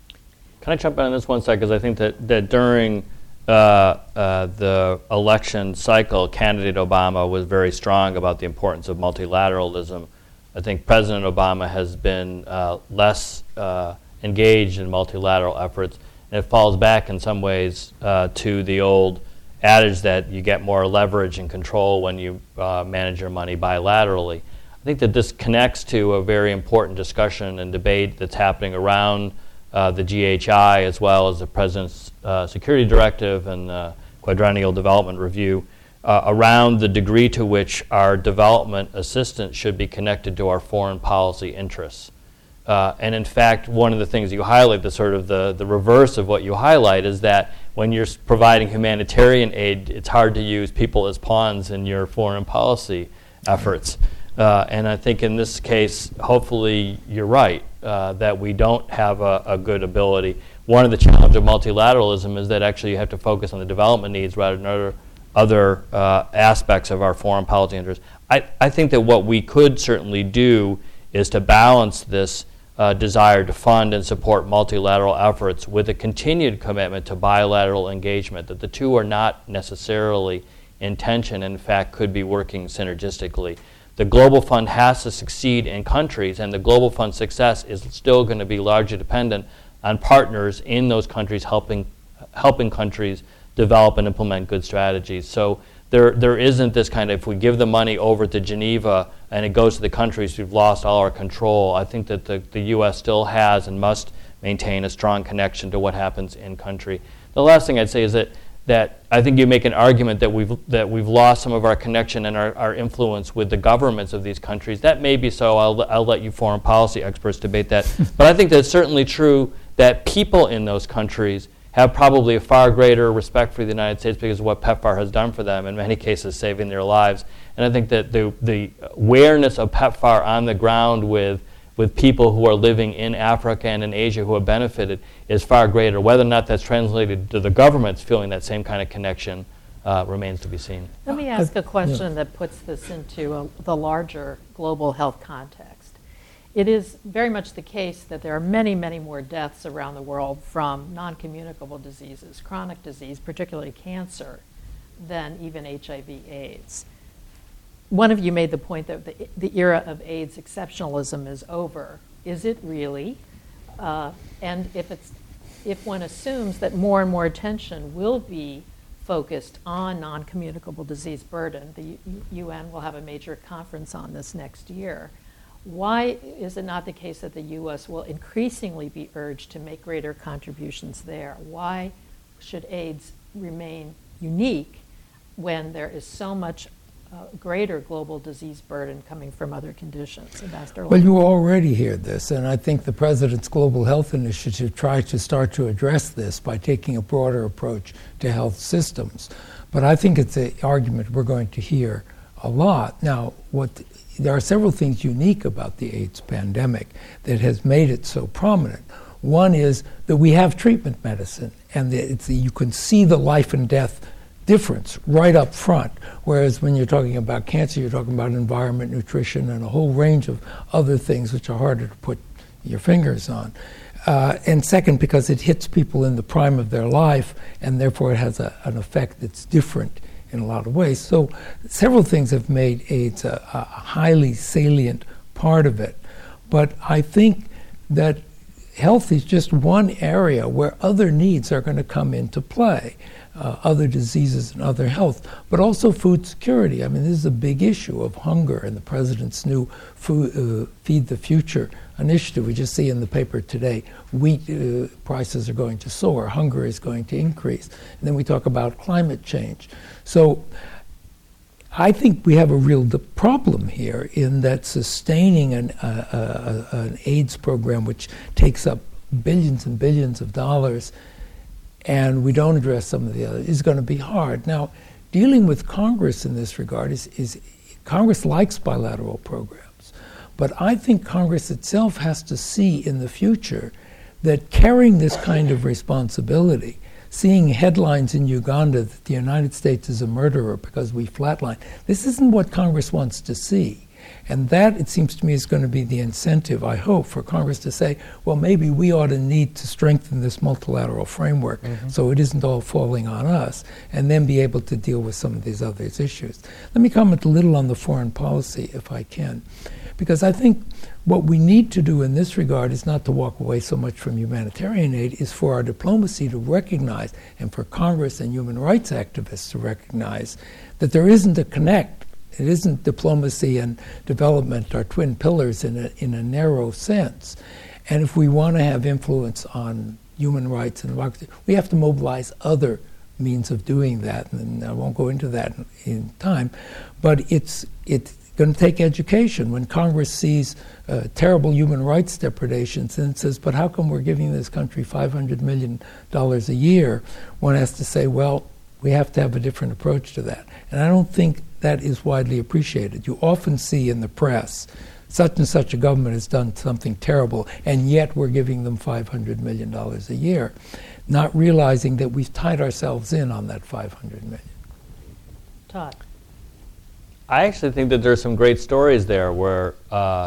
Can I jump in on this one second? Because I think that, that during uh, uh, the election cycle, candidate Obama was very strong about the importance of multilateralism. I think President Obama has been uh, less uh, engaged in multilateral efforts, and it falls back in some ways uh, to the old adage that you get more leverage and control when you uh, manage your money bilaterally. I think that this connects to a very important discussion and debate that's happening around uh, the G H I, as well as the President's uh, Security Directive and the Quadrennial Development Review, uh, around the degree to which our development assistance should be connected to our foreign policy interests. Uh, and in fact, one of the things you highlight, the sort of the, the reverse of what you highlight, is that when you're s- providing humanitarian aid, it's hard to use people as pawns in your foreign policy efforts. Uh, and I think in this case, hopefully you're right, uh, that we don't have a, a good ability. One of the challenges of multilateralism is that actually you have to focus on the development needs rather than other, other uh, aspects of our foreign policy interests. I, I think that what we could certainly do is to balance this uh, desire to fund and support multilateral efforts with a continued commitment to bilateral engagement, that the two are not necessarily in tension, in fact could be working synergistically. The Global Fund has to succeed in countries, and the Global Fund success is still going to be largely dependent on partners in those countries helping helping countries develop and implement good strategies. So there there isn't this kind of, if we give the money over to Geneva and it goes to the countries, we've lost all our control. I think that the, the U S still has and must maintain a strong connection to what happens in country. The last thing I'd say is that that I think you make an argument that we've that we've lost some of our connection and our, our influence with the governments of these countries. That may be so. I'll, I'll let you foreign policy experts debate that. But I think that it's certainly true that people in those countries have probably a far greater respect for the United States because of what PEPFAR has done for them, in many cases saving their lives. And I think that the, the awareness of PEPFAR on the ground with with people who are living in Africa and in Asia who have benefited is far greater. Whether or not that's translated to the governments feeling that same kind of connection uh, remains to be seen. Let me ask a question that puts this into a, the larger global health context. It is very much the case that there are many, many more deaths around the world from non-communicable diseases, chronic disease, particularly cancer, than even H I V AIDS. One of you made the point that the, the era of AIDS exceptionalism is over. Is it really? Uh, and if it's, if one assumes that more and more attention will be focused on non-communicable disease burden, the U- U N will have a major conference on this next year. Why is it not the case that the U S will increasingly be urged to make greater contributions there? Why should AIDS remain unique when there is so much Uh, greater global disease burden coming from other conditions? Ambassador Well, you already hear this, and I think the President's Global Health Initiative tries to start to address this by taking a broader approach to health systems. But I think it's an argument we're going to hear a lot. Now, what there are several things unique about the AIDS pandemic that has made it so prominent. One is that we have treatment medicine, and the, it's the, you can see the life and death difference right up front, whereas when you're talking about cancer, you're talking about environment, nutrition, and a whole range of other things which are harder to put your fingers on. Uh, and second, because it hits people in the prime of their life, and therefore it has a, an effect that's different in a lot of ways. So several things have made AIDS a, a highly salient part of it. But I think that health is just one area where other needs are going to come into play. Uh, other diseases and other health, but also food security. I mean, this is a big issue of hunger, and the President's new food, uh, Feed the Future initiative. We just see in the paper today, wheat uh, prices are going to soar, hunger is going to increase. And then we talk about climate change. So I think we have a real d- problem here in that sustaining an, uh, uh, an AIDS program which takes up billions and billions of dollars, and we don't address some of the others, is going to be hard. Now, dealing with Congress in this regard is, is Congress likes bilateral programs, but I think Congress itself has to see in the future that carrying this kind of responsibility, seeing headlines in Uganda that the United States is a murderer because we flatline, this isn't what Congress wants to see. And that, it seems to me, is going to be the incentive, I hope, for Congress to say, well, maybe we ought to need to strengthen this multilateral framework mm-hmm. so it isn't all falling on us, and then be able to deal with some of these other issues. Let me comment a little on the foreign policy, if I can, because I think what we need to do in this regard is not to walk away so much from humanitarian aid, is for our diplomacy to recognize, and for Congress and human rights activists to recognize, that there isn't a connect. It isn't diplomacy and development are twin pillars in a, in a narrow sense. And if we want to have influence on human rights and democracy, we have to mobilize other means of doing that. And I won't go into that in, in time. But it's it's going to take education. When Congress sees uh, terrible human rights depredations and says, but how come we're giving this country five hundred million dollars a year? One has to say, well, we have to have a different approach to that. And I don't think that is widely appreciated. You often see in the press, such and such a government has done something terrible, and yet we're giving them five hundred million dollars a year, not realizing that we've tied ourselves in on that five hundred million dollars. Todd. I actually think that there's some great stories there where uh,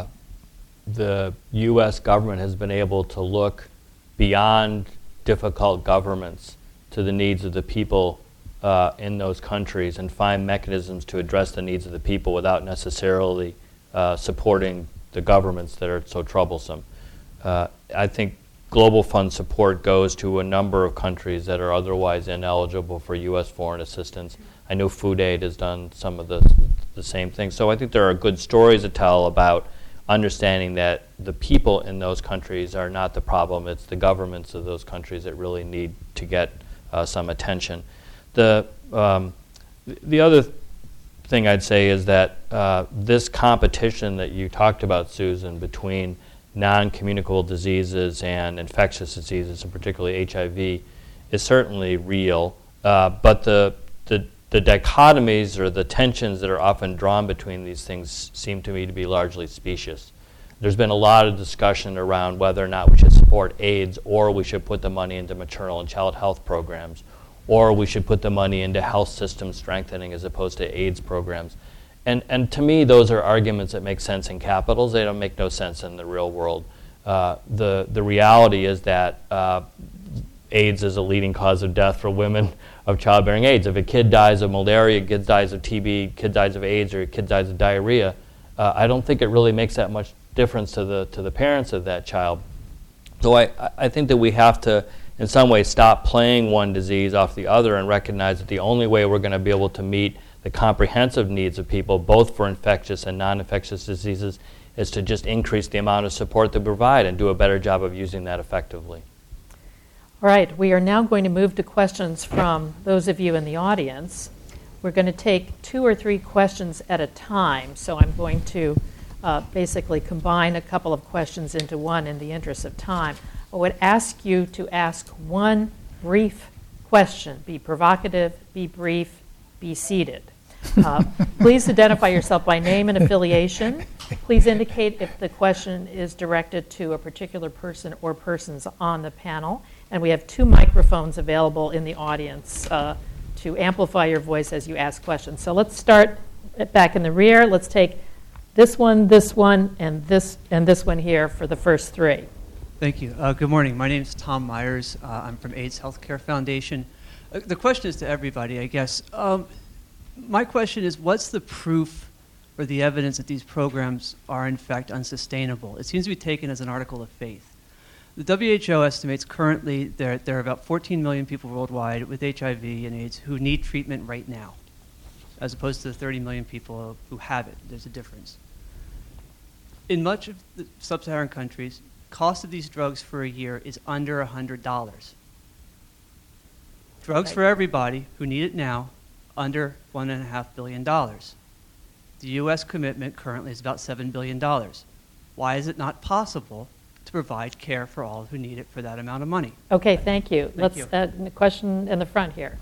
the U S government has been able to look beyond difficult governments to the needs of the people uh, in those countries and find mechanisms to address the needs of the people without necessarily uh, supporting the governments that are so troublesome. Uh, I think Global Fund support goes to a number of countries that are otherwise ineligible for U S foreign assistance. I know Food Aid has done some of the, the same things. So I think there are good stories to tell about understanding that the people in those countries are not the problem. It's the governments of those countries that really need to get uh, some attention. The, um, the other thing I'd say is that uh, this competition that you talked about, Susan, between non-communicable diseases and infectious diseases, and particularly H I V, is certainly real. Uh, but the, the the dichotomies or the tensions that are often drawn between these things seem to me to be largely specious. There's been a lot of discussion around whether or not we should support AIDS, or we should put the money into maternal and child health programs, or we should put the money into health system strengthening as opposed to AIDS programs. And and to me, those are arguments that make sense in capitals. They don't make no sense in the real world. Uh, the the reality is that uh, AIDS is a leading cause of death for women of childbearing age. If a kid dies of malaria, a kid dies of T B, a kid dies of AIDS, or a kid dies of diarrhea, uh, I don't think it really makes that much difference to the to the parents of that child. So I, I think that we have to, in some ways, stop playing one disease off the other and recognize that the only way we're going to be able to meet the comprehensive needs of people, both for infectious and non-infectious diseases, is to just increase the amount of support that we provide and do a better job of using that effectively. All right, we are now going to move to questions from those of you in the audience. We're going to take two or three questions at a time, so I'm going to uh, basically combine a couple of questions into one in the interest of time. I would ask you to ask one brief question. Be provocative, be brief, be seated. Uh, please identify yourself by name and affiliation. Please indicate if the question is directed to a particular person or persons on the panel. And we have two microphones available in the audience uh, to amplify your voice as you ask questions. So let's start back in the rear. Let's take this one, this one, and this and this one here for the first three. Thank you. Uh, good morning. My name is Tom Myers. Uh, I'm from AIDS Healthcare Foundation. Uh, the question is to everybody, I guess. Um, my question is, what's the proof or the evidence that these programs are in fact unsustainable? It seems to be taken as an article of faith. The W H O estimates currently there, there are about fourteen million people worldwide with H I V and AIDS who need treatment right now, as opposed to the thirty million people who have it. There's a difference. In much of the sub-Saharan countries, cost of these drugs for a year is under one hundred dollars. Drugs for everybody who need it now, under one point five billion dollars. The U S commitment currently is about seven billion dollars. Why is it not possible to provide care for all who need it for that amount of money? Okay, thank you. Thank Let's you. Uh, the question in the front here.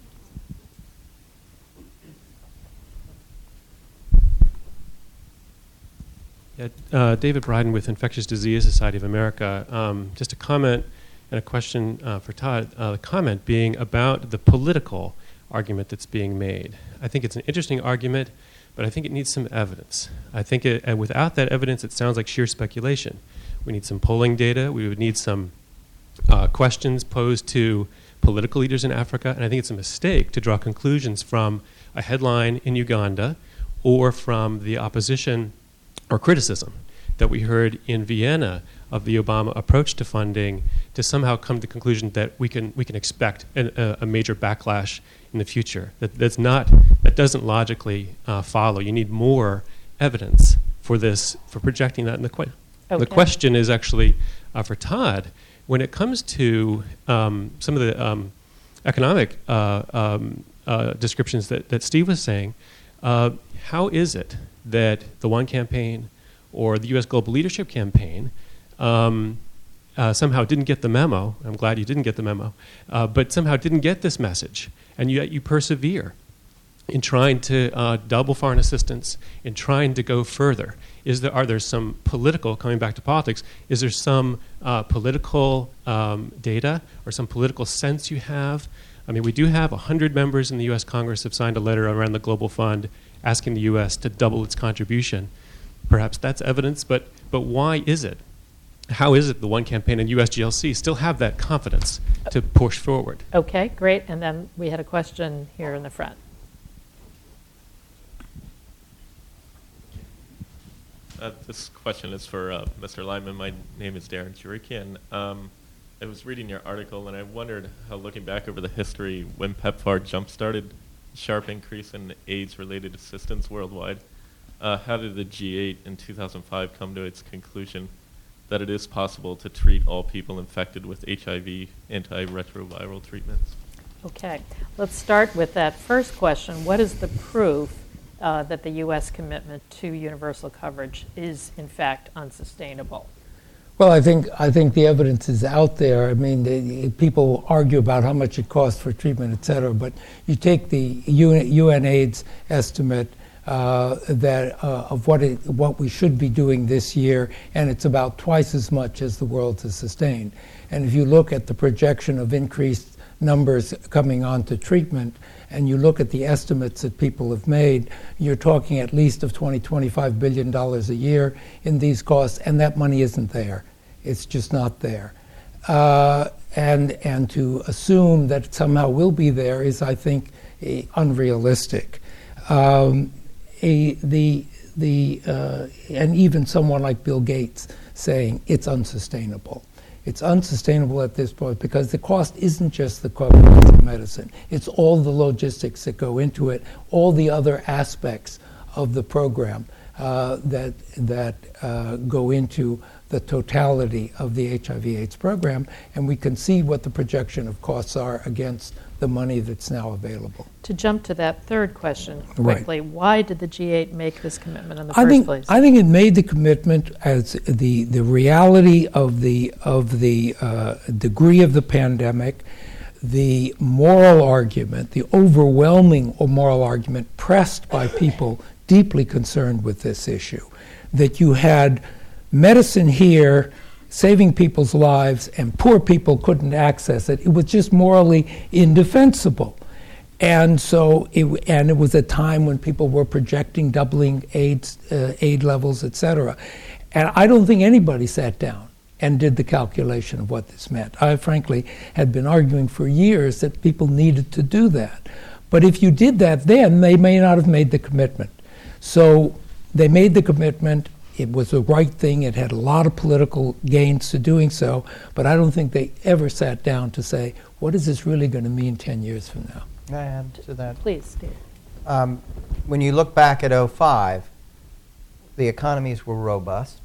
Yeah, uh, David Bryden with Infectious Disease Society of America. Um, just a comment and a question uh, for Todd. Uh, the comment being about the political argument that's being made. I think it's an interesting argument, but I think it needs some evidence. I think it, and without that evidence, it sounds like sheer speculation. We need some polling data. We would need some uh, questions posed to political leaders in Africa, and I think it's a mistake to draw conclusions from a headline in Uganda or from the opposition or criticism that we heard in Vienna of the Obama approach to funding to somehow come to the conclusion that we can we can expect an, a, a major backlash in the future. That that's not that doesn't logically uh, follow. You need more evidence for this for projecting that. And the, que- Okay. the question is actually uh, for Todd, when it comes to um, some of the um, economic uh, um, uh, descriptions that, that Steve was saying, uh, how is it that the One Campaign or the U S Global Leadership Campaign um, uh, somehow didn't get the memo? I'm glad you didn't get the memo, uh, but somehow didn't get this message, and yet you persevere in trying to uh, double foreign assistance, in trying to go further. Is there, are there some political, coming back to politics, is there some uh, political um, data or some political sense you have? I mean, we do have one hundred members in the U S Congress have signed a letter around the Global Fund asking the U S to double its contribution. Perhaps that's evidence, but but why is it? How is it the One Campaign and U S G L C still have that confidence to push forward? Okay, great. And then we had a question here in the front. Uh, this question is for uh, Mister Lyman. My name is Darren Churikian. Um, I was reading your article, and I wondered how, looking back over the history, when PEPFAR jump-started a sharp increase in AIDS-related assistance worldwide, uh, how did the G eight in two thousand five come to its conclusion that it is possible to treat all people infected with H I V antiretroviral treatments? Okay, let's start with that first question. What is the proof Uh, that the U S commitment to universal coverage is, in fact, unsustainable? Well, I think I think the evidence is out there. I mean, the, people argue about how much it costs for treatment, et cetera, but you take the U N AIDS estimate uh, that uh, of what it, what we should be doing this year, and it's about twice as much as the world has sustained. And if you look at the projection of increased numbers coming onto treatment, and you look at the estimates that people have made, you're talking at least of twenty, twenty-five billion dollars a year in these costs, and that money isn't there. It's just not there. Uh, and and to assume that it somehow will be there is, I think, a, unrealistic. Um, a, the the uh, and even someone like Bill Gates saying it's unsustainable. It's unsustainable at this point because the cost isn't just the cost of medicine. It's all the logistics that go into it, all the other aspects of the program uh, that that uh, go into the totality of the H I V AIDS program, and we can see what the projection of costs are against the money that's now available. To jump to that third question quickly, Right. Why did the G eight make this commitment in the I first think, place? I think it made the commitment as the, the reality of the of the uh, degree of the pandemic, the moral argument, the overwhelming moral argument pressed by people deeply concerned with this issue, that you had medicine here saving people's lives and poor people couldn't access it. It was just morally indefensible. And so, it, and it was a time when people were projecting doubling AIDS, uh, aid levels, et cetera. And I don't think anybody sat down and did the calculation of what this meant. I frankly had been arguing for years that people needed to do that. But if you did that then, they may not have made the commitment. So they made the commitment. It was the right thing. It had a lot of political gains to doing so, but I don't think they ever sat down to say, what is this really going to mean ten years from now? Can I add to that? Please, Steve. Um, when you look back at oh five, the economies were robust.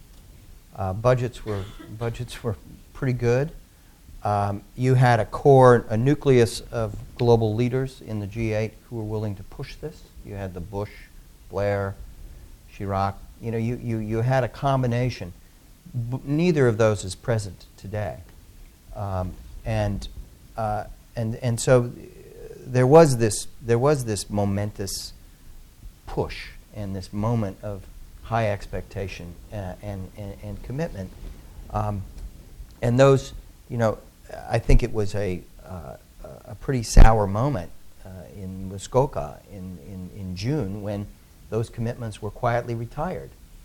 Uh, budgets were budgets were pretty good. Um, you had a core, a nucleus of global leaders in the G eight who were willing to push this. You had the Bush, Blair, Chirac. You know, you, you, you had a combination. B- neither of those is present today, um, and uh, and and so there was this there was this momentous push and this moment of high expectation uh, and, and and commitment, um, and those, you know, I think it was a uh, a pretty sour moment uh, in Muskoka in, in, in June when those commitments were quietly retired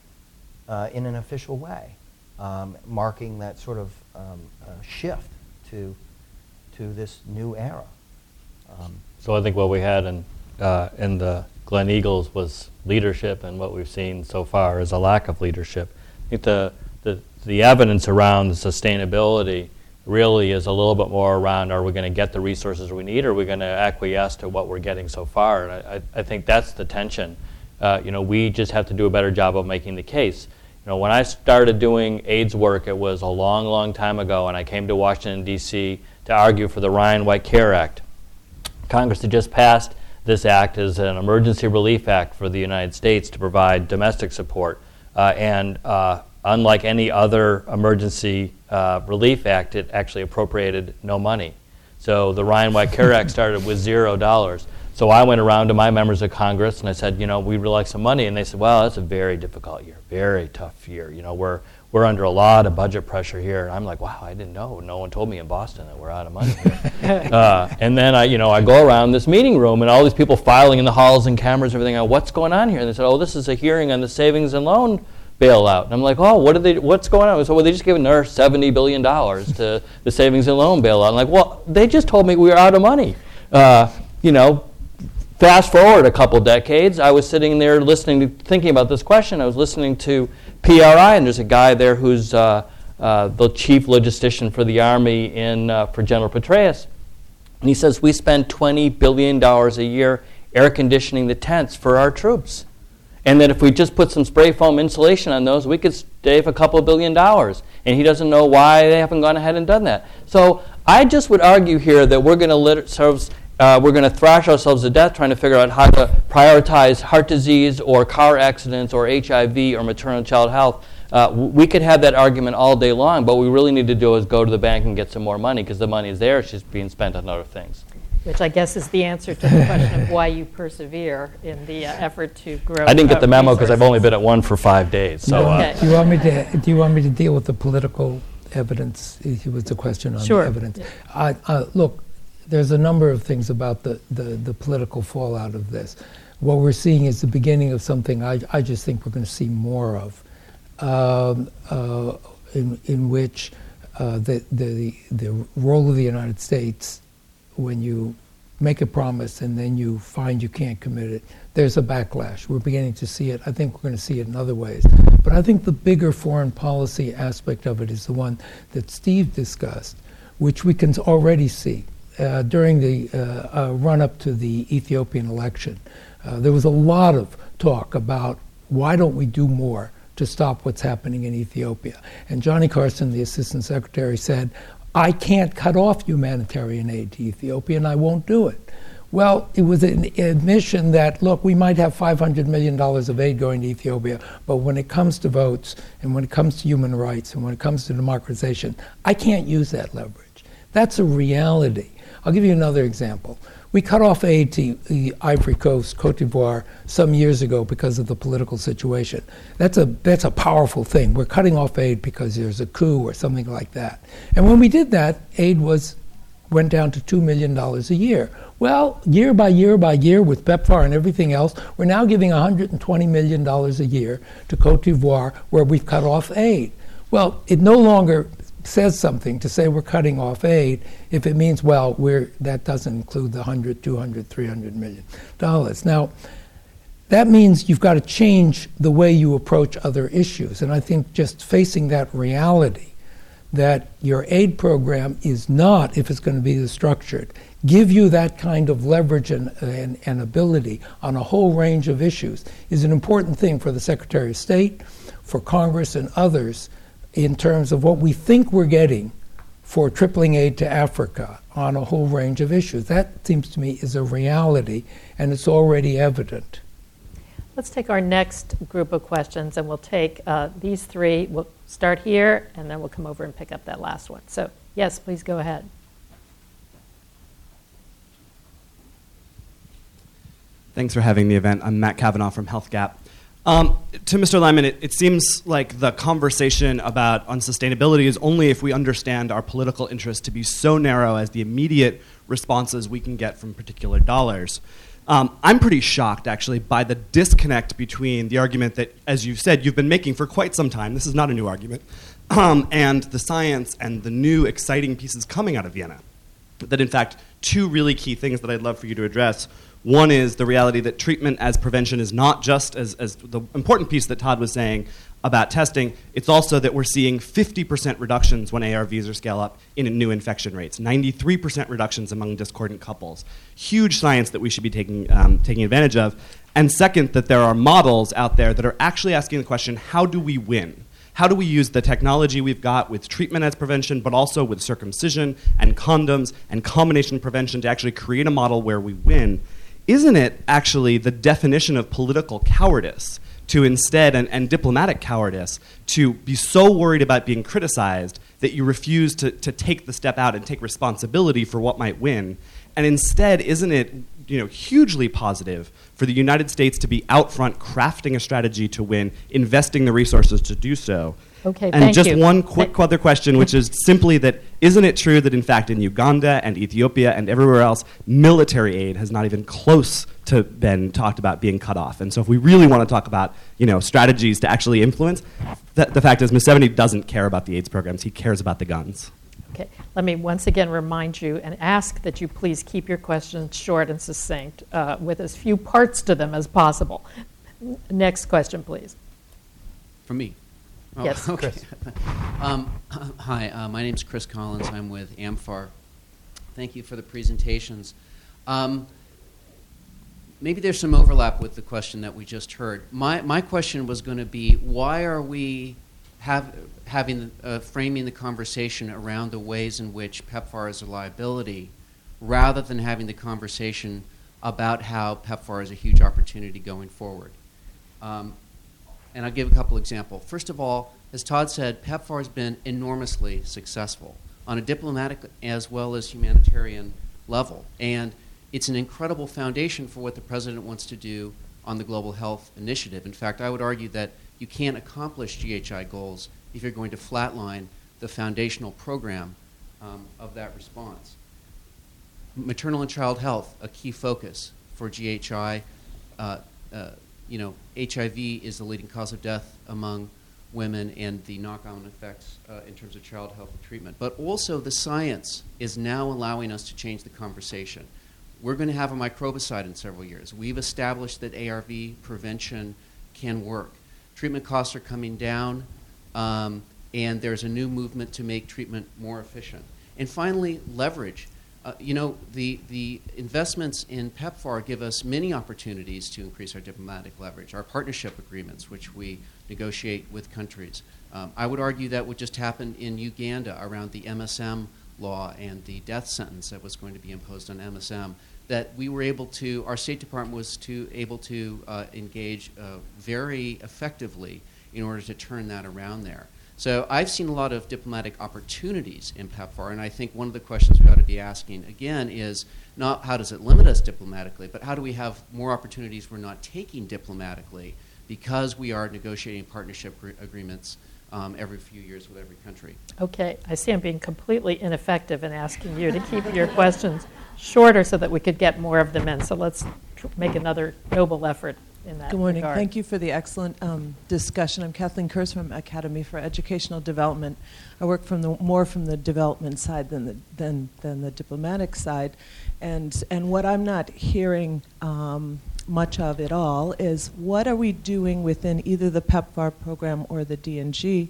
uh, in an official way, um, marking that sort of um, uh, shift to to this new era. Um, so I think what we had in uh, in the Glen Eagles was leadership, and what we've seen so far is a lack of leadership. I think the the, the evidence around the sustainability really is a little bit more around, are we going to get the resources we need, or are we going to acquiesce to what we're getting so far? And I, I think that's the tension. Uh, you know, we just have to do a better job of making the case. You know, when I started doing AIDS work, it was a long, long time ago, and I came to Washington, D C to argue for the Ryan White Care Act. Congress had just passed this act as an emergency relief act for the United States to provide domestic support. Uh, and uh, unlike any other emergency uh, relief act, it actually appropriated no money. So the Ryan White Care Act started with zero dollars. So I went around to my members of Congress and I said, you know, we'd really like some money. And they said, well, that's a very difficult year, very tough year. You know, we're we're under a lot of budget pressure here. And I'm like, wow, I didn't know. No one told me in Boston that we're out of money here. uh, and then I, you know, I go around this meeting room and all these people filing in the halls and cameras and everything. I go, what's going on here? And they said, oh, this is a hearing on the savings and loan bailout. And I'm like, oh, what are they? What's going on? So well, they just gave another seventy billion dollars to the savings and loan bailout. I'm like, well, they just told me we were out of money. Uh, you know. Fast forward a couple decades, I was sitting there listening to, thinking about this question. I was listening to P R I, and there's a guy there who's uh, uh, the chief logistician for the Army in uh, for General Petraeus. And he says, we spend twenty billion dollars a year air conditioning the tents for our troops. And that if we just put some spray foam insulation on those, we could save a couple billion dollars. And he doesn't know why they haven't gone ahead and done that. So I just would argue here that we're going to let ourselves Uh, we're going to thrash ourselves to death trying to figure out how to prioritize heart disease or car accidents or H I V or maternal and child health. Uh, we could have that argument all day long, but what we really need to do is go to the bank and get some more money because the money is there, it's just being spent on other things. Which I guess is the answer to the question of why you persevere in the uh, effort to grow. I didn't get the uh, memo because I've only been at one for five days. So, No, uh, Okay. do you want me to? Do you want me to deal with the political evidence? It was the question on Sure. the evidence. Yeah. I, uh, look, there's a number of things about the, the, the political fallout of this. What we're seeing is the beginning of something I, I just think we're going to see more of, um, uh, in, in which uh, the, the, the role of the United States, when you make a promise and then you find you can't commit it, there's a backlash. We're beginning to see it. I think we're going to see it in other ways. But I think the bigger foreign policy aspect of it is the one that Steve discussed, which we can already see. Uh, during the uh, uh, run-up to the Ethiopian election, uh, there was a lot of talk about why don't we do more to stop what's happening in Ethiopia. And Johnny Carson, the Assistant Secretary, said, I can't cut off humanitarian aid to Ethiopia and I won't do it. Well, it was an admission that, look, we might have five hundred million dollars of aid going to Ethiopia, but when it comes to votes and when it comes to human rights and when it comes to democratization, I can't use that leverage. That's a reality. I'll give you another example. We cut off aid to the Ivory Coast, Cote d'Ivoire, some years ago because of the political situation. That's a that's a powerful thing. We're cutting off aid because there's a coup or something like that. And when we did that, aid was went down to two million dollars a year. Well, year by year by year with PEPFAR and everything else, we're now giving one hundred twenty million dollars a year to Cote d'Ivoire where we've cut off aid. Well, it no longer says something to say we're cutting off aid if it means, well, we're that doesn't include the one hundred, two hundred, three hundred million dollars. Now, that means you've got to change the way you approach other issues. And I think just facing that reality that your aid program is not, if it's going to be structured, give you that kind of leverage and, and, and ability on a whole range of issues is an important thing for the Secretary of State, for Congress and others in terms of what we think we're getting for tripling aid to Africa on a whole range of issues. That seems to me is a reality, and it's already evident. Let's take our next group of questions, and we'll take uh, these three. We'll start here, and then we'll come over and pick up that last one. So, yes, please go ahead. Thanks for having the event. I'm Matt Kavanaugh from Health Gap. Um, to Mister Lyman, it, it seems like the conversation about unsustainability is only if we understand our political interests to be so narrow as the immediate responses we can get from particular dollars. Um, I'm pretty shocked, actually, by the disconnect between the argument that, as you've said, you've been making for quite some time. This is not a new argument. Um, and the science and the new exciting pieces coming out of Vienna. That, in fact, two really key things that I'd love for you to address. One is the reality that treatment as prevention is not just, as, as the important piece that Todd was saying about testing, it's also that we're seeing fifty percent reductions when A R Vs are scale up in new infection rates, ninety-three percent reductions among discordant couples. Huge science that we should be taking, um, taking advantage of. And second, that there are models out there that are actually asking the question, how do we win? How do we use the technology we've got with treatment as prevention, but also with circumcision and condoms and combination prevention to actually create a model where we win? Isn't it actually the definition of political cowardice to instead, and, and diplomatic cowardice, to be so worried about being criticized that you refuse to, to take the step out and take responsibility for what might win? And instead, isn't it, you know, hugely positive for the United States to be out front crafting a strategy to win, investing the resources to do so? Okay, and thank just you. one quick Th- other question, which is simply that, isn't it true that in fact in Uganda and Ethiopia and everywhere else, military aid has not even close to been talked about being cut off? And so if we really want to talk about, you know, strategies to actually influence, th- the fact is Museveni doesn't care about the AIDS programs, he cares about the guns. Okay, let me once again remind you and ask that you please keep your questions short and succinct uh, with as few parts to them as possible. N- next question, please. From me? Oh, Yes, okay. Chris. um, hi, uh, my name's Chris Collins. I'm with AMFAR. Thank you for the presentations. Um, maybe there's some overlap with the question that we just heard. My, my question was going to be, why are we have, having uh, framing the conversation around the ways in which PEPFAR is a liability, rather than having the conversation about how PEPFAR is a huge opportunity going forward? Um, And I'll give a couple examples. First of all, as Todd said, PEPFAR has been enormously successful on a diplomatic as well as humanitarian level. And it's an incredible foundation for what the President wants to do on the Global Health Initiative. In fact, I would argue that you can't accomplish G H I goals if you're going to flatline the foundational program um, of that response. Maternal and child health, a key focus for G H I. Uh, uh, You know, H I V is the leading cause of death among women and the knock-on effects uh, in terms of child health and treatment. But also the science is now allowing us to change the conversation. We're going to have a microbicide in several years. We've established that A R V prevention can work. Treatment costs are coming down, um, and there's a new movement to make treatment more efficient. And finally, leverage. Uh, you know, the, the investments in PEPFAR give us many opportunities to increase our diplomatic leverage, our partnership agreements, which we negotiate with countries. Um, I would argue that what just happened in Uganda around the M S M law and the death sentence that was going to be imposed on M S M, that we were able to, our State Department was to, able to uh, engage uh, very effectively in order to turn that around there. So I've seen a lot of diplomatic opportunities in PEPFAR, and I think one of the questions we ought to be asking, again, is not how does it limit us diplomatically, but how do we have more opportunities we're not taking diplomatically because we are negotiating partnership gr- agreements um, every few years with every country. Okay, I see I'm being completely ineffective in asking you to keep your questions shorter so that we could get more of them in. So let's tr- make another noble effort in that Good morning. regard. Thank you for the excellent um, discussion. I'm Kathleen Kurz from Academy for Educational Development. I work from the more from the development side than the than than the diplomatic side, and and what I'm not hearing um, much of at all is what are we doing within either the PEPFAR program or the D N G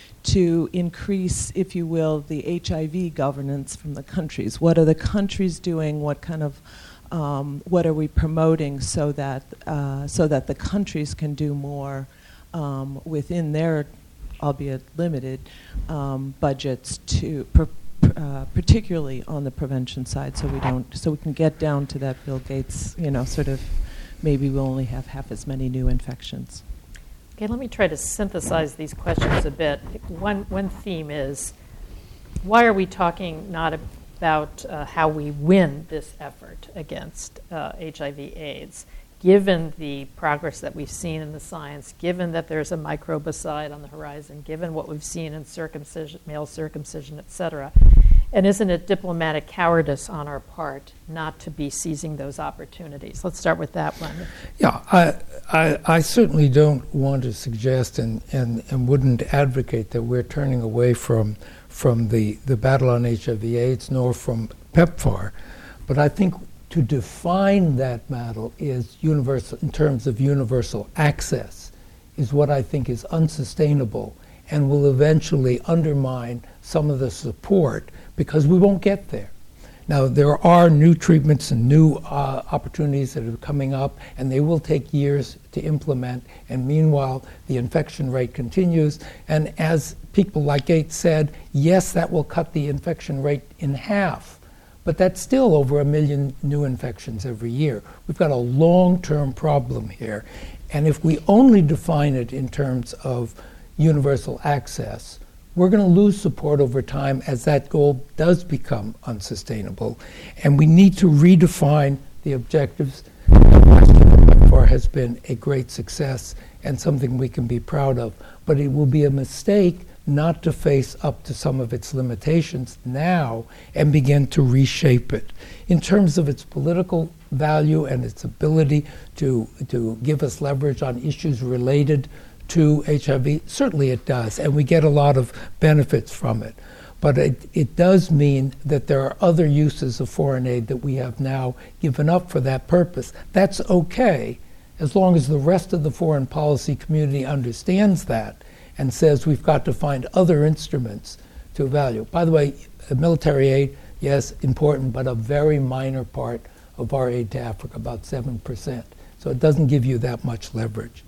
to increase, if you will, the H I V governance from the countries? What are the countries doing? What kind of Um, what are we promoting so that uh, so that the countries can do more um, within their, albeit limited, um, budgets to, per, uh, particularly on the prevention side, so we don't, so we can get down to that Bill Gates, you know, sort of, maybe we'll only have half as many new infections. Okay, let me try to synthesize these questions a bit. One one theme is, why are we talking not about about uh, how we win this effort against uh, H I V AIDS, given the progress that we've seen in the science, given that there's a microbicide on the horizon, given what we've seen in circumcision, male circumcision, et cetera. And isn't it diplomatic cowardice on our part not to be seizing those opportunities? Let's start with that one. Yeah, I, I, I certainly don't want to suggest and, and, and wouldn't advocate that we're turning away from from the, the battle on H I V AIDS, nor from PEPFAR. But I think to define that battle is universal in terms of universal access is what I think is unsustainable and will eventually undermine some of the support because we won't get there. Now, there are new treatments and new uh, opportunities that are coming up, and they will take years to implement, and meanwhile, the infection rate continues. And as people like Gates said, yes, that will cut the infection rate in half, but that's still over a million new infections every year. We've got a long-term problem here. And if we only define it in terms of universal access, we're going to lose support over time as that goal does become unsustainable. And we need to redefine the objectives. PEPFAR has been a great success and something we can be proud of. But it will be a mistake not to face up to some of its limitations now and begin to reshape it. In terms of its political value and its ability to, to give us leverage on issues related to H I V, certainly it does, and we get a lot of benefits from it. But it, it does mean that there are other uses of foreign aid that we have now given up for that purpose. That's okay, as long as the rest of the foreign policy community understands that and says we've got to find other instruments to value. By the way, military aid, yes, important, but a very minor part of our aid to Africa, about seven percent. So it doesn't give you that much leverage.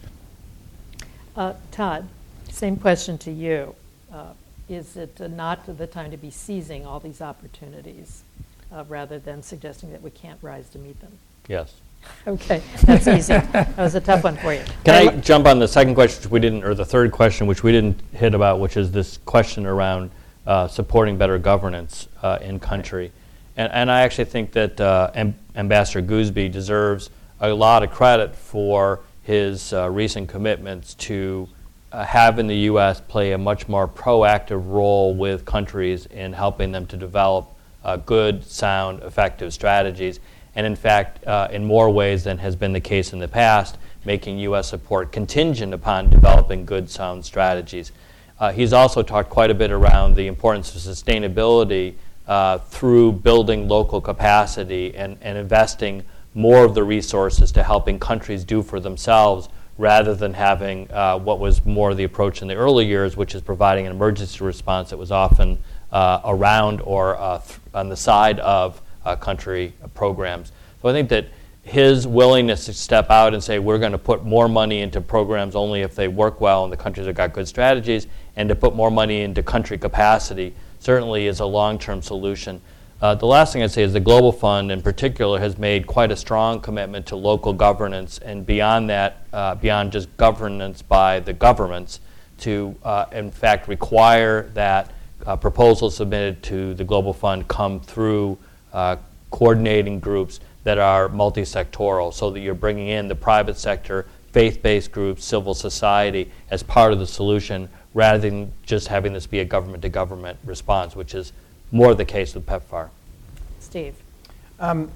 Uh, Todd, same question to you. Uh, is it uh, not the time to be seizing all these opportunities uh, rather than suggesting that we can't rise to meet them? Yes. Okay, that's easy. That was a tough one for you. Can I jump on the second question, which we didn't, or the third question, which we didn't hit about, which is this question around uh, supporting better governance uh, in country. And, and I actually think that uh, Amb- Ambassador Goosby deserves a lot of credit for his uh, recent commitments to uh, have in the U S play a much more proactive role with countries in helping them to develop uh, good, sound, effective strategies. And in fact, uh, in more ways than has been the case in the past, making U S support contingent upon developing good, sound strategies. Uh, he's also talked quite a bit around the importance of sustainability uh, through building local capacity and, and investing more of the resources to helping countries do for themselves rather than having uh, what was more the approach in the early years, which is providing an emergency response that was often uh, around or uh, th- on the side of uh, country programs. So I think that his willingness to step out and say we're going to put more money into programs only if they work well and the countries have got good strategies, and to put more money into country capacity certainly is a long-term solution. Uh, the last thing I'd say is the Global Fund in particular has made quite a strong commitment to local governance, and beyond that, uh, beyond just governance by the governments, to uh, in fact require that uh, proposals submitted to the Global Fund come through uh, coordinating groups that are multi-sectoral, so that you're bringing in the private sector, faith-based groups, civil society as part of the solution, rather than just having this be a government-to-government response, which is more the case with PEPFAR. Steve. Um,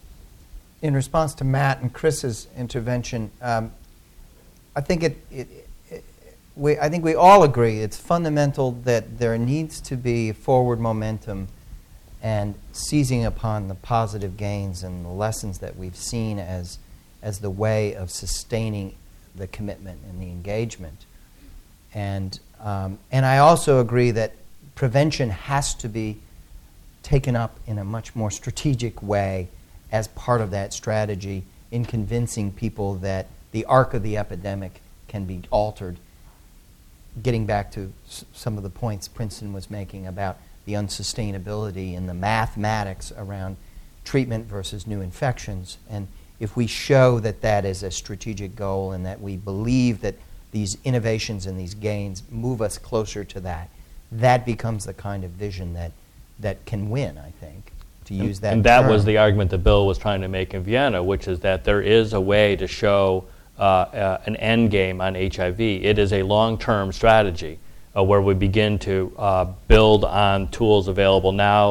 in response to Matt and Chris's intervention, um, I think it, it, it we I think we all agree it's fundamental that there needs to be forward momentum and seizing upon the positive gains and the lessons that we've seen as as the way of sustaining the commitment and the engagement. And um, and I also agree that prevention has to be taken up in a much more strategic way as part of that strategy in convincing people that the arc of the epidemic can be altered. Getting back to s- some of the points Princeton was making about the unsustainability and the mathematics around treatment versus new infections. And if we show that that is a strategic goal and that we believe that these innovations and these gains move us closer to that, that becomes the kind of vision that that can win, I think, to use that And that term. was the argument that Bill was trying to make in Vienna, which is that there is a way to show uh, uh, an end game on H I V. It is a long-term strategy uh, where we begin to uh, build on tools available now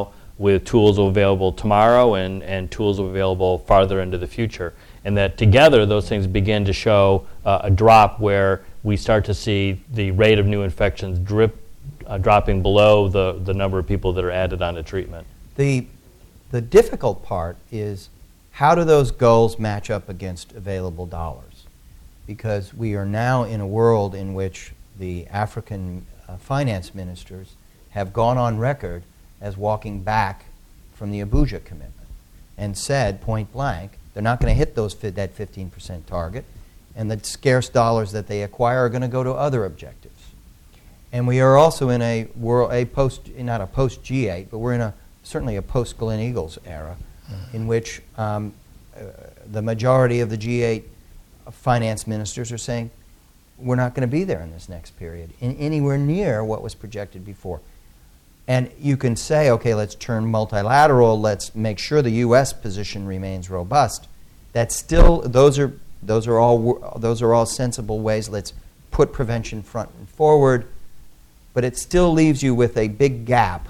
with tools available tomorrow and, and tools available farther into the future. And that together those things begin to show uh, a drop where we start to see the rate of new infections drip, uh, dropping below the, the number of people that are added onto treatment. The, the difficult part is how do those goals match up against available dollars? Because we are now in a world in which the African uh, finance ministers have gone on record as walking back from the Abuja commitment and said point blank they're not going to hit those that fifteen percent target, and the scarce dollars that they acquire are going to go to other objectives. And we are also in a world, a post, not a post G eight, but we're in a certainly a post Gleneagles era, mm-hmm. in which um, uh, the majority of the G eight finance ministers are saying we're not going to be there in this next period, in anywhere near what was projected before. And you can say, okay, let's turn multilateral, let's make sure the U S position remains robust. That's still, those are those are all those are all sensible ways. Let's put prevention front and forward, but it still leaves you with a big gap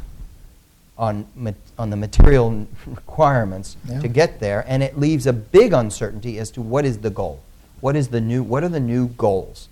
on on the material requirements yeah. to get there, and it leaves a big uncertainty as to what is the goal. What is the new what are the new goals?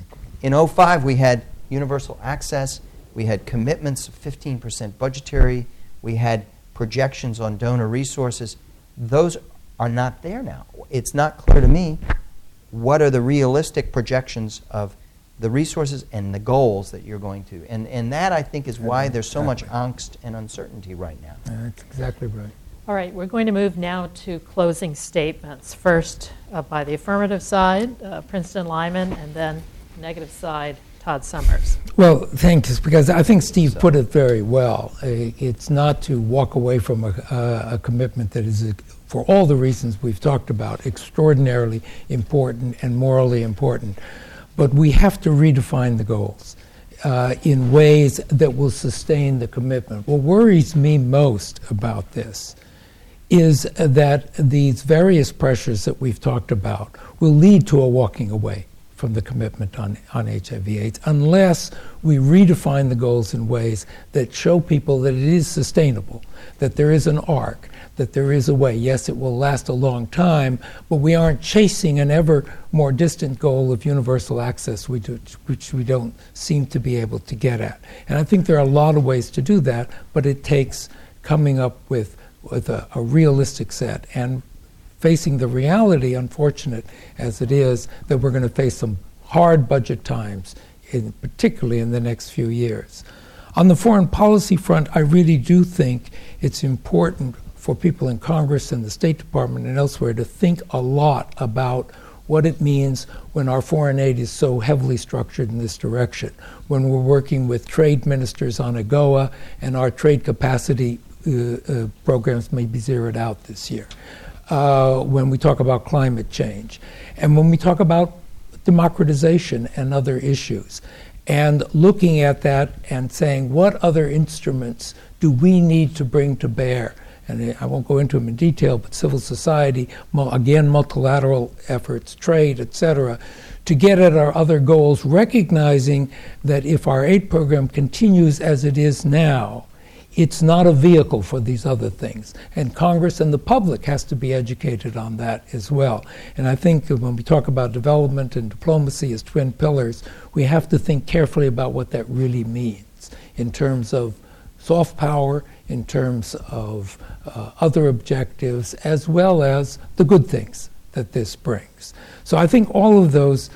In oh five we had universal access. We had commitments of fifteen percent budgetary. We had projections on donor resources. Those are not there now. It's not clear to me what are the realistic projections of the resources and the goals that you're going to. And, and that, I think, is why there's so much angst and uncertainty right now. That's exactly right. All right, we're going to move now to closing statements. First, uh, by the affirmative side, uh, Princeton Lyman, and then negative side, Todd Summers. Well, thanks, because I think Steve so. put it very well. Uh, it's not to walk away from a, uh, a commitment that is, uh, for all the reasons we've talked about, extraordinarily important and morally important. But we have to redefine the goals uh, in ways that will sustain the commitment. What worries me most about this is that these various pressures that we've talked about will lead to a walking away from the commitment on, on H I V AIDS unless we redefine the goals in ways that show people that it is sustainable, that there is an arc, that there is a way. Yes, it will last a long time, but we aren't chasing an ever more distant goal of universal access, which, which we don't seem to be able to get at. And I think there are a lot of ways to do that, but it takes coming up with, with a, a realistic set and facing the reality, unfortunate as it is, that we're going to face some hard budget times, in, particularly in the next few years. On the foreign policy front, I really do think it's important for people in Congress and the State Department and elsewhere to think a lot about what it means when our foreign aid is so heavily structured in this direction, when we're working with trade ministers on AGOA and our trade capacity uh, uh, programs may be zeroed out this year. Uh, when we talk about climate change, and when we talk about democratization and other issues, and looking at that and saying, what other instruments do we need to bring to bear? And I won't go into them in detail, but civil society, again, multilateral efforts, trade, et cetera, to get at our other goals, recognizing that if our aid program continues as it is now, it's not a vehicle for these other things. And Congress and the public has to be educated on that as well. And I think that when we talk about development and diplomacy as twin pillars, we have to think carefully about what that really means in terms of soft power, in terms of uh, other objectives, as well as the good things that this brings. So I think all of those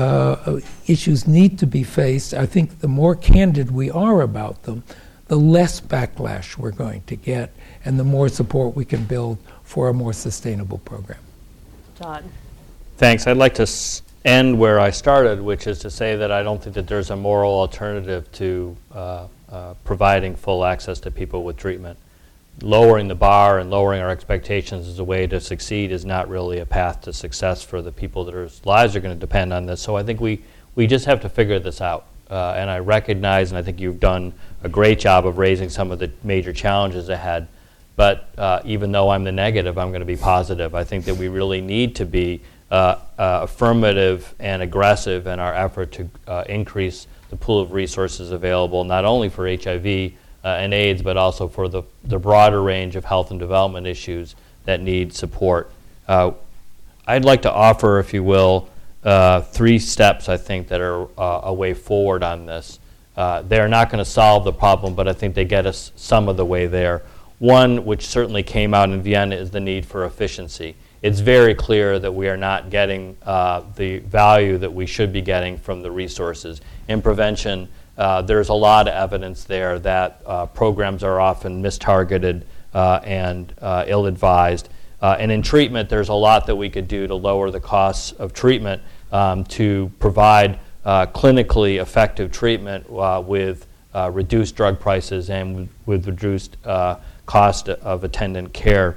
uh, issues need to be faced. I think the more candid we are about them, the less backlash we're going to get, and the more support we can build for a more sustainable program. Todd. Thanks. I'd like to s- end where I started, which is to say that I don't think that there's a moral alternative to uh, uh, providing full access to people with treatment. Lowering the bar and lowering our expectations as a way to succeed is not really a path to success for the people whose lives are going to depend on this. So I think we, we just have to figure this out. Uh, and I recognize, and I think you've done a great job of raising some of the major challenges ahead. But uh, even though I'm the negative, I'm going to be positive. I think that we really need to be uh, uh, affirmative and aggressive in our effort to uh, increase the pool of resources available, not only for H I V, uh, and AIDS, but also for the, the broader range of health and development issues that need support. Uh, I'd like to offer, if you will, uh, three steps, I think, that are uh, a way forward on this. Uh, they're not going to solve the problem, but I think they get us some of the way there. One, which certainly came out in Vienna, is the need for efficiency. It's very clear that we are not getting uh, the value that we should be getting from the resources. In prevention, uh, there's a lot of evidence there that uh, programs are often mistargeted uh, and uh, ill-advised. Uh, and in treatment, there's a lot that we could do to lower the costs of treatment um, to provide uh, clinically effective treatment uh, with uh, reduced drug prices and with, with reduced uh, cost of attendant care.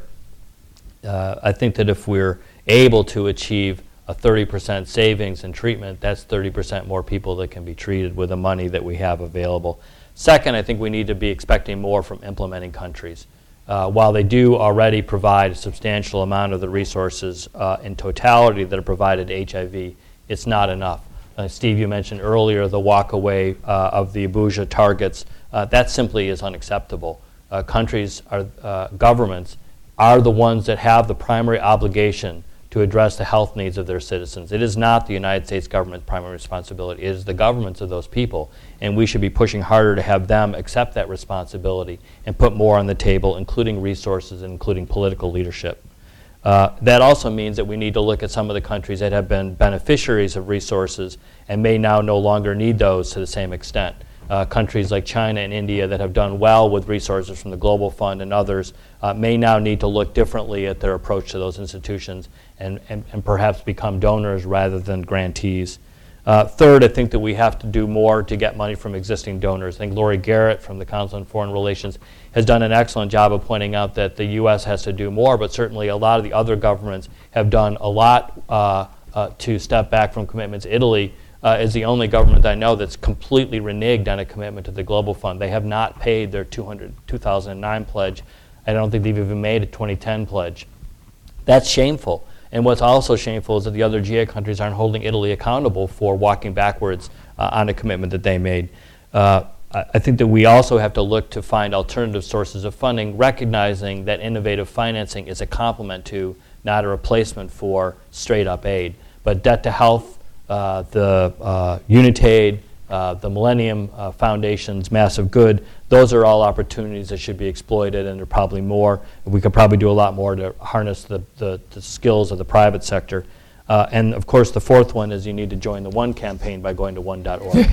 Uh, I think that if we're able to achieve a thirty percent savings in treatment, that's thirty percent more people that can be treated with the money that we have available. Second, I think we need to be expecting more from implementing countries. Uh, while they do already provide a substantial amount of the resources uh, in totality that are provided to H I V, it's not enough. Uh, Steve, you mentioned earlier the walk away uh, of the Abuja targets. Uh, that simply is unacceptable. Uh, countries, are, uh, governments, are the ones that have the primary obligation to address the health needs of their citizens. It is not the United States government's primary responsibility. It is the governments of those people, and we should be pushing harder to have them accept that responsibility and put more on the table, including resources and including political leadership. Uh, that also means that we need to look at some of the countries that have been beneficiaries of resources and may now no longer need those to the same extent. Uh, countries like China and India that have done well with resources from the Global Fund and others uh, may now need to look differently at their approach to those institutions and, and, and perhaps become donors rather than grantees. Uh, third, I think that we have to do more to get money from existing donors. I think Laurie Garrett from the Council on Foreign Relations has done an excellent job of pointing out that the U S has to do more, but certainly a lot of the other governments have done a lot uh, uh, to step back from commitments. Italy Uh, is the only government I know that's completely reneged on a commitment to the Global Fund. They have not paid their two thousand nine pledge. I don't think they've even made a twenty ten pledge. That's shameful. And what's also shameful is that the other G A countries aren't holding Italy accountable for walking backwards uh, on a commitment that they made. Uh, I, I think that we also have to look to find alternative sources of funding, recognizing that innovative financing is a complement to, not a replacement for, straight-up aid. But debt to health, Uh, the uh, UNITAID, uh, the Millennium uh, Foundation's Massive Good, those are all opportunities that should be exploited, and there are probably more. We could probably do a lot more to harness the, the, the skills of the private sector. Uh, and of course, the fourth one is you need to join the ONE campaign by going to one dot org.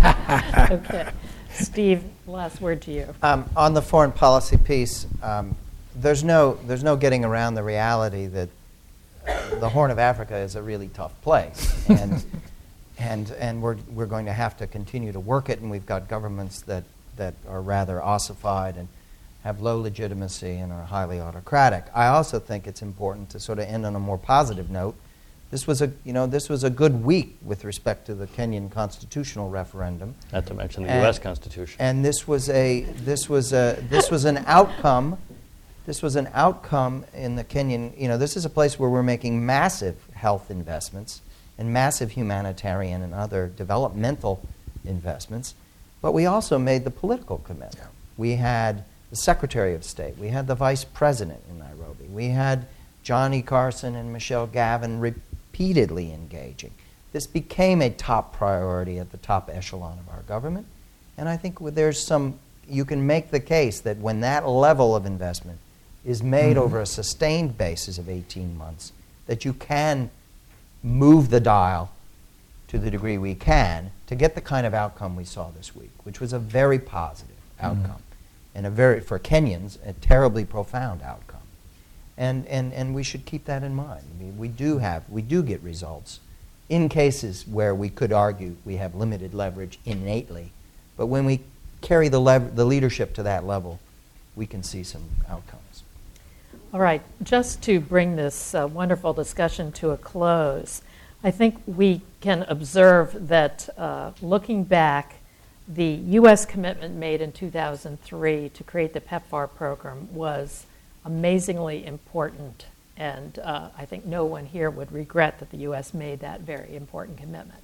Okay. Steve, last word to you. Um, on the foreign policy piece, um, there's no there's no getting around the reality that the Horn of Africa is a really tough place, and and and we're we're going to have to continue to work it. And we've got governments that that are rather ossified and have low legitimacy and are highly autocratic. I also think it's important to sort of end on a more positive note. This was a you know this was a good week with respect to the Kenyan constitutional referendum. Not to mention the and, U S Constitution. And this was a this was a this was an outcome. This was an outcome in the Kenyan, you know, this is a place where we're making massive health investments and massive humanitarian and other developmental investments, but we also made the political commitment. Yeah. We had the Secretary of State, we had the Vice President in Nairobi, we had Johnny Carson and Michelle Gavin repeatedly engaging. This became a top priority at the top echelon of our government, and I think there's some, you can make the case that when that level of investment is made mm-hmm. over a sustained basis of eighteen months, that you can move the dial to the degree we can to get the kind of outcome we saw this week, which was a very positive outcome, mm-hmm. and a very, for Kenyans, a terribly profound outcome. And, and, and we should keep that in mind. I mean, we do have, we do get results in cases where we could argue we have limited leverage innately, but when we carry the, lev- the leadership to that level, we can see some outcomes. All right, just to bring this uh, wonderful discussion to a close, I think we can observe that uh, looking back, the U S commitment made in two thousand three to create the PEPFAR program was amazingly important, and uh, I think no one here would regret that the U S made that very important commitment.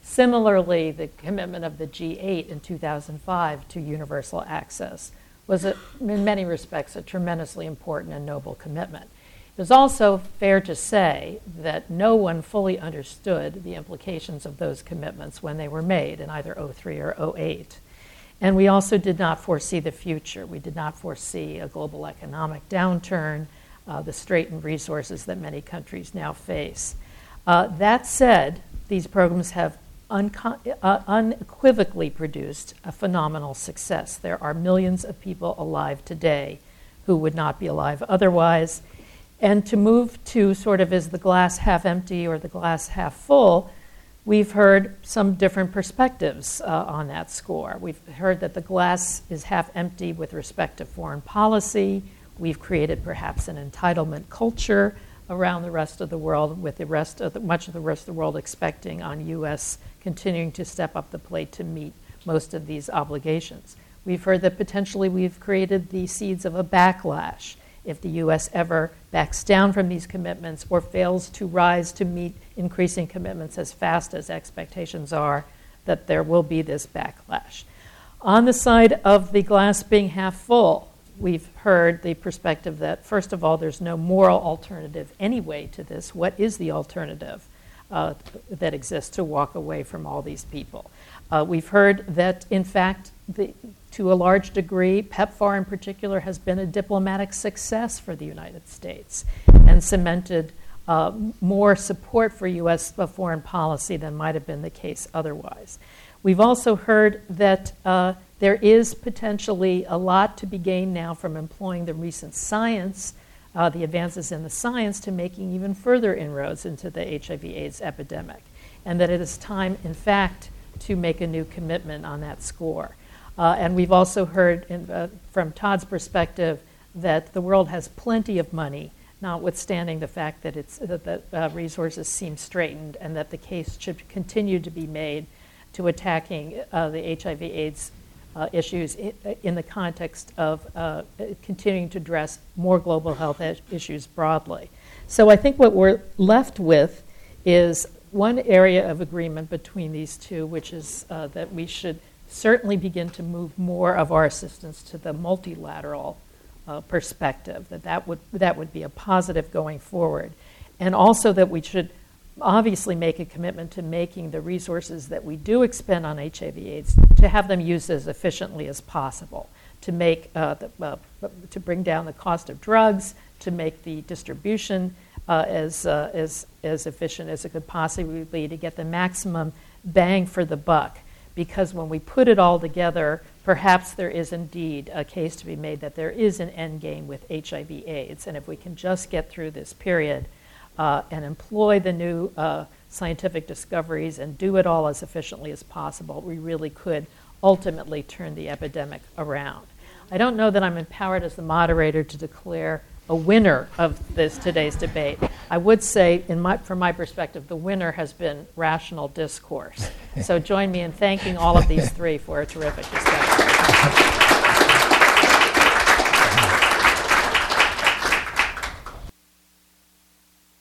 Similarly, the commitment of the G eight in two thousand five to universal access was, a, in many respects, a tremendously important and noble commitment. It is also fair to say that no one fully understood the implications of those commitments when they were made in either oh three or oh eight. And we also did not foresee the future. We did not foresee a global economic downturn, uh, the straitened resources that many countries now face. Uh, that said, these programs have unco- uh, unequivocally produced a phenomenal success. There are millions of people alive today who would not be alive otherwise. And to move to sort of is the glass half empty or the glass half full, we've heard some different perspectives uh, on that score. We've heard that the glass is half empty with respect to foreign policy. We've created perhaps an entitlement culture around the rest of the world, with the rest of the, much of the rest of the world expecting on U S continuing to step up the plate to meet most of these obligations. We've heard that potentially we've created the seeds of a backlash if the U S ever backs down from these commitments or fails to rise to meet increasing commitments as fast as expectations are, that there will be this backlash. On the side of the glass being half full, we've heard the perspective that, first of all, there's no moral alternative anyway to this. What is the alternative uh, that exists to walk away from all these people? Uh, we've heard that, in fact, the, to a large degree, PEPFAR in particular has been a diplomatic success for the United States and cemented uh, more support for U S foreign policy than might have been the case otherwise. We've also heard that uh, there is potentially a lot to be gained now from employing the recent science, uh, the advances in the science, to making even further inroads into the H I V AIDS epidemic, and that it is time, in fact, to make a new commitment on that score. Uh, and we've also heard in, uh, from Todd's perspective that the world has plenty of money, notwithstanding the fact that, it's, that the uh, resources seem straitened, and that the case should continue to be made to attacking uh, the H I V AIDS uh, issues in, in the context of uh, continuing to address more global health issues broadly. So I think what we're left with is one area of agreement between these two, which is uh, that we should certainly begin to move more of our assistance to the multilateral uh, perspective, that that would, that would be a positive going forward. And also that we should obviously make a commitment to making the resources that we do expend on H I V AIDS, to have them used as efficiently as possible, to make uh, the, uh, to bring down the cost of drugs, to make the distribution uh, as, uh, as, as efficient as it could possibly be, to get the maximum bang for the buck. Because when we put it all together, perhaps there is indeed a case to be made that there is an end game with H I V AIDS. And if we can just get through this period uh, and employ the new uh, scientific discoveries and do it all as efficiently as possible, we really could ultimately turn the epidemic around. I don't know that I'm empowered as the moderator to declare a winner of this today's debate. I would say, in my, from my perspective, the winner has been rational discourse. So join me in thanking all of these three for a terrific discussion.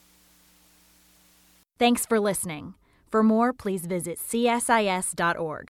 Thanks for listening. For more, please visit C S I S dot org.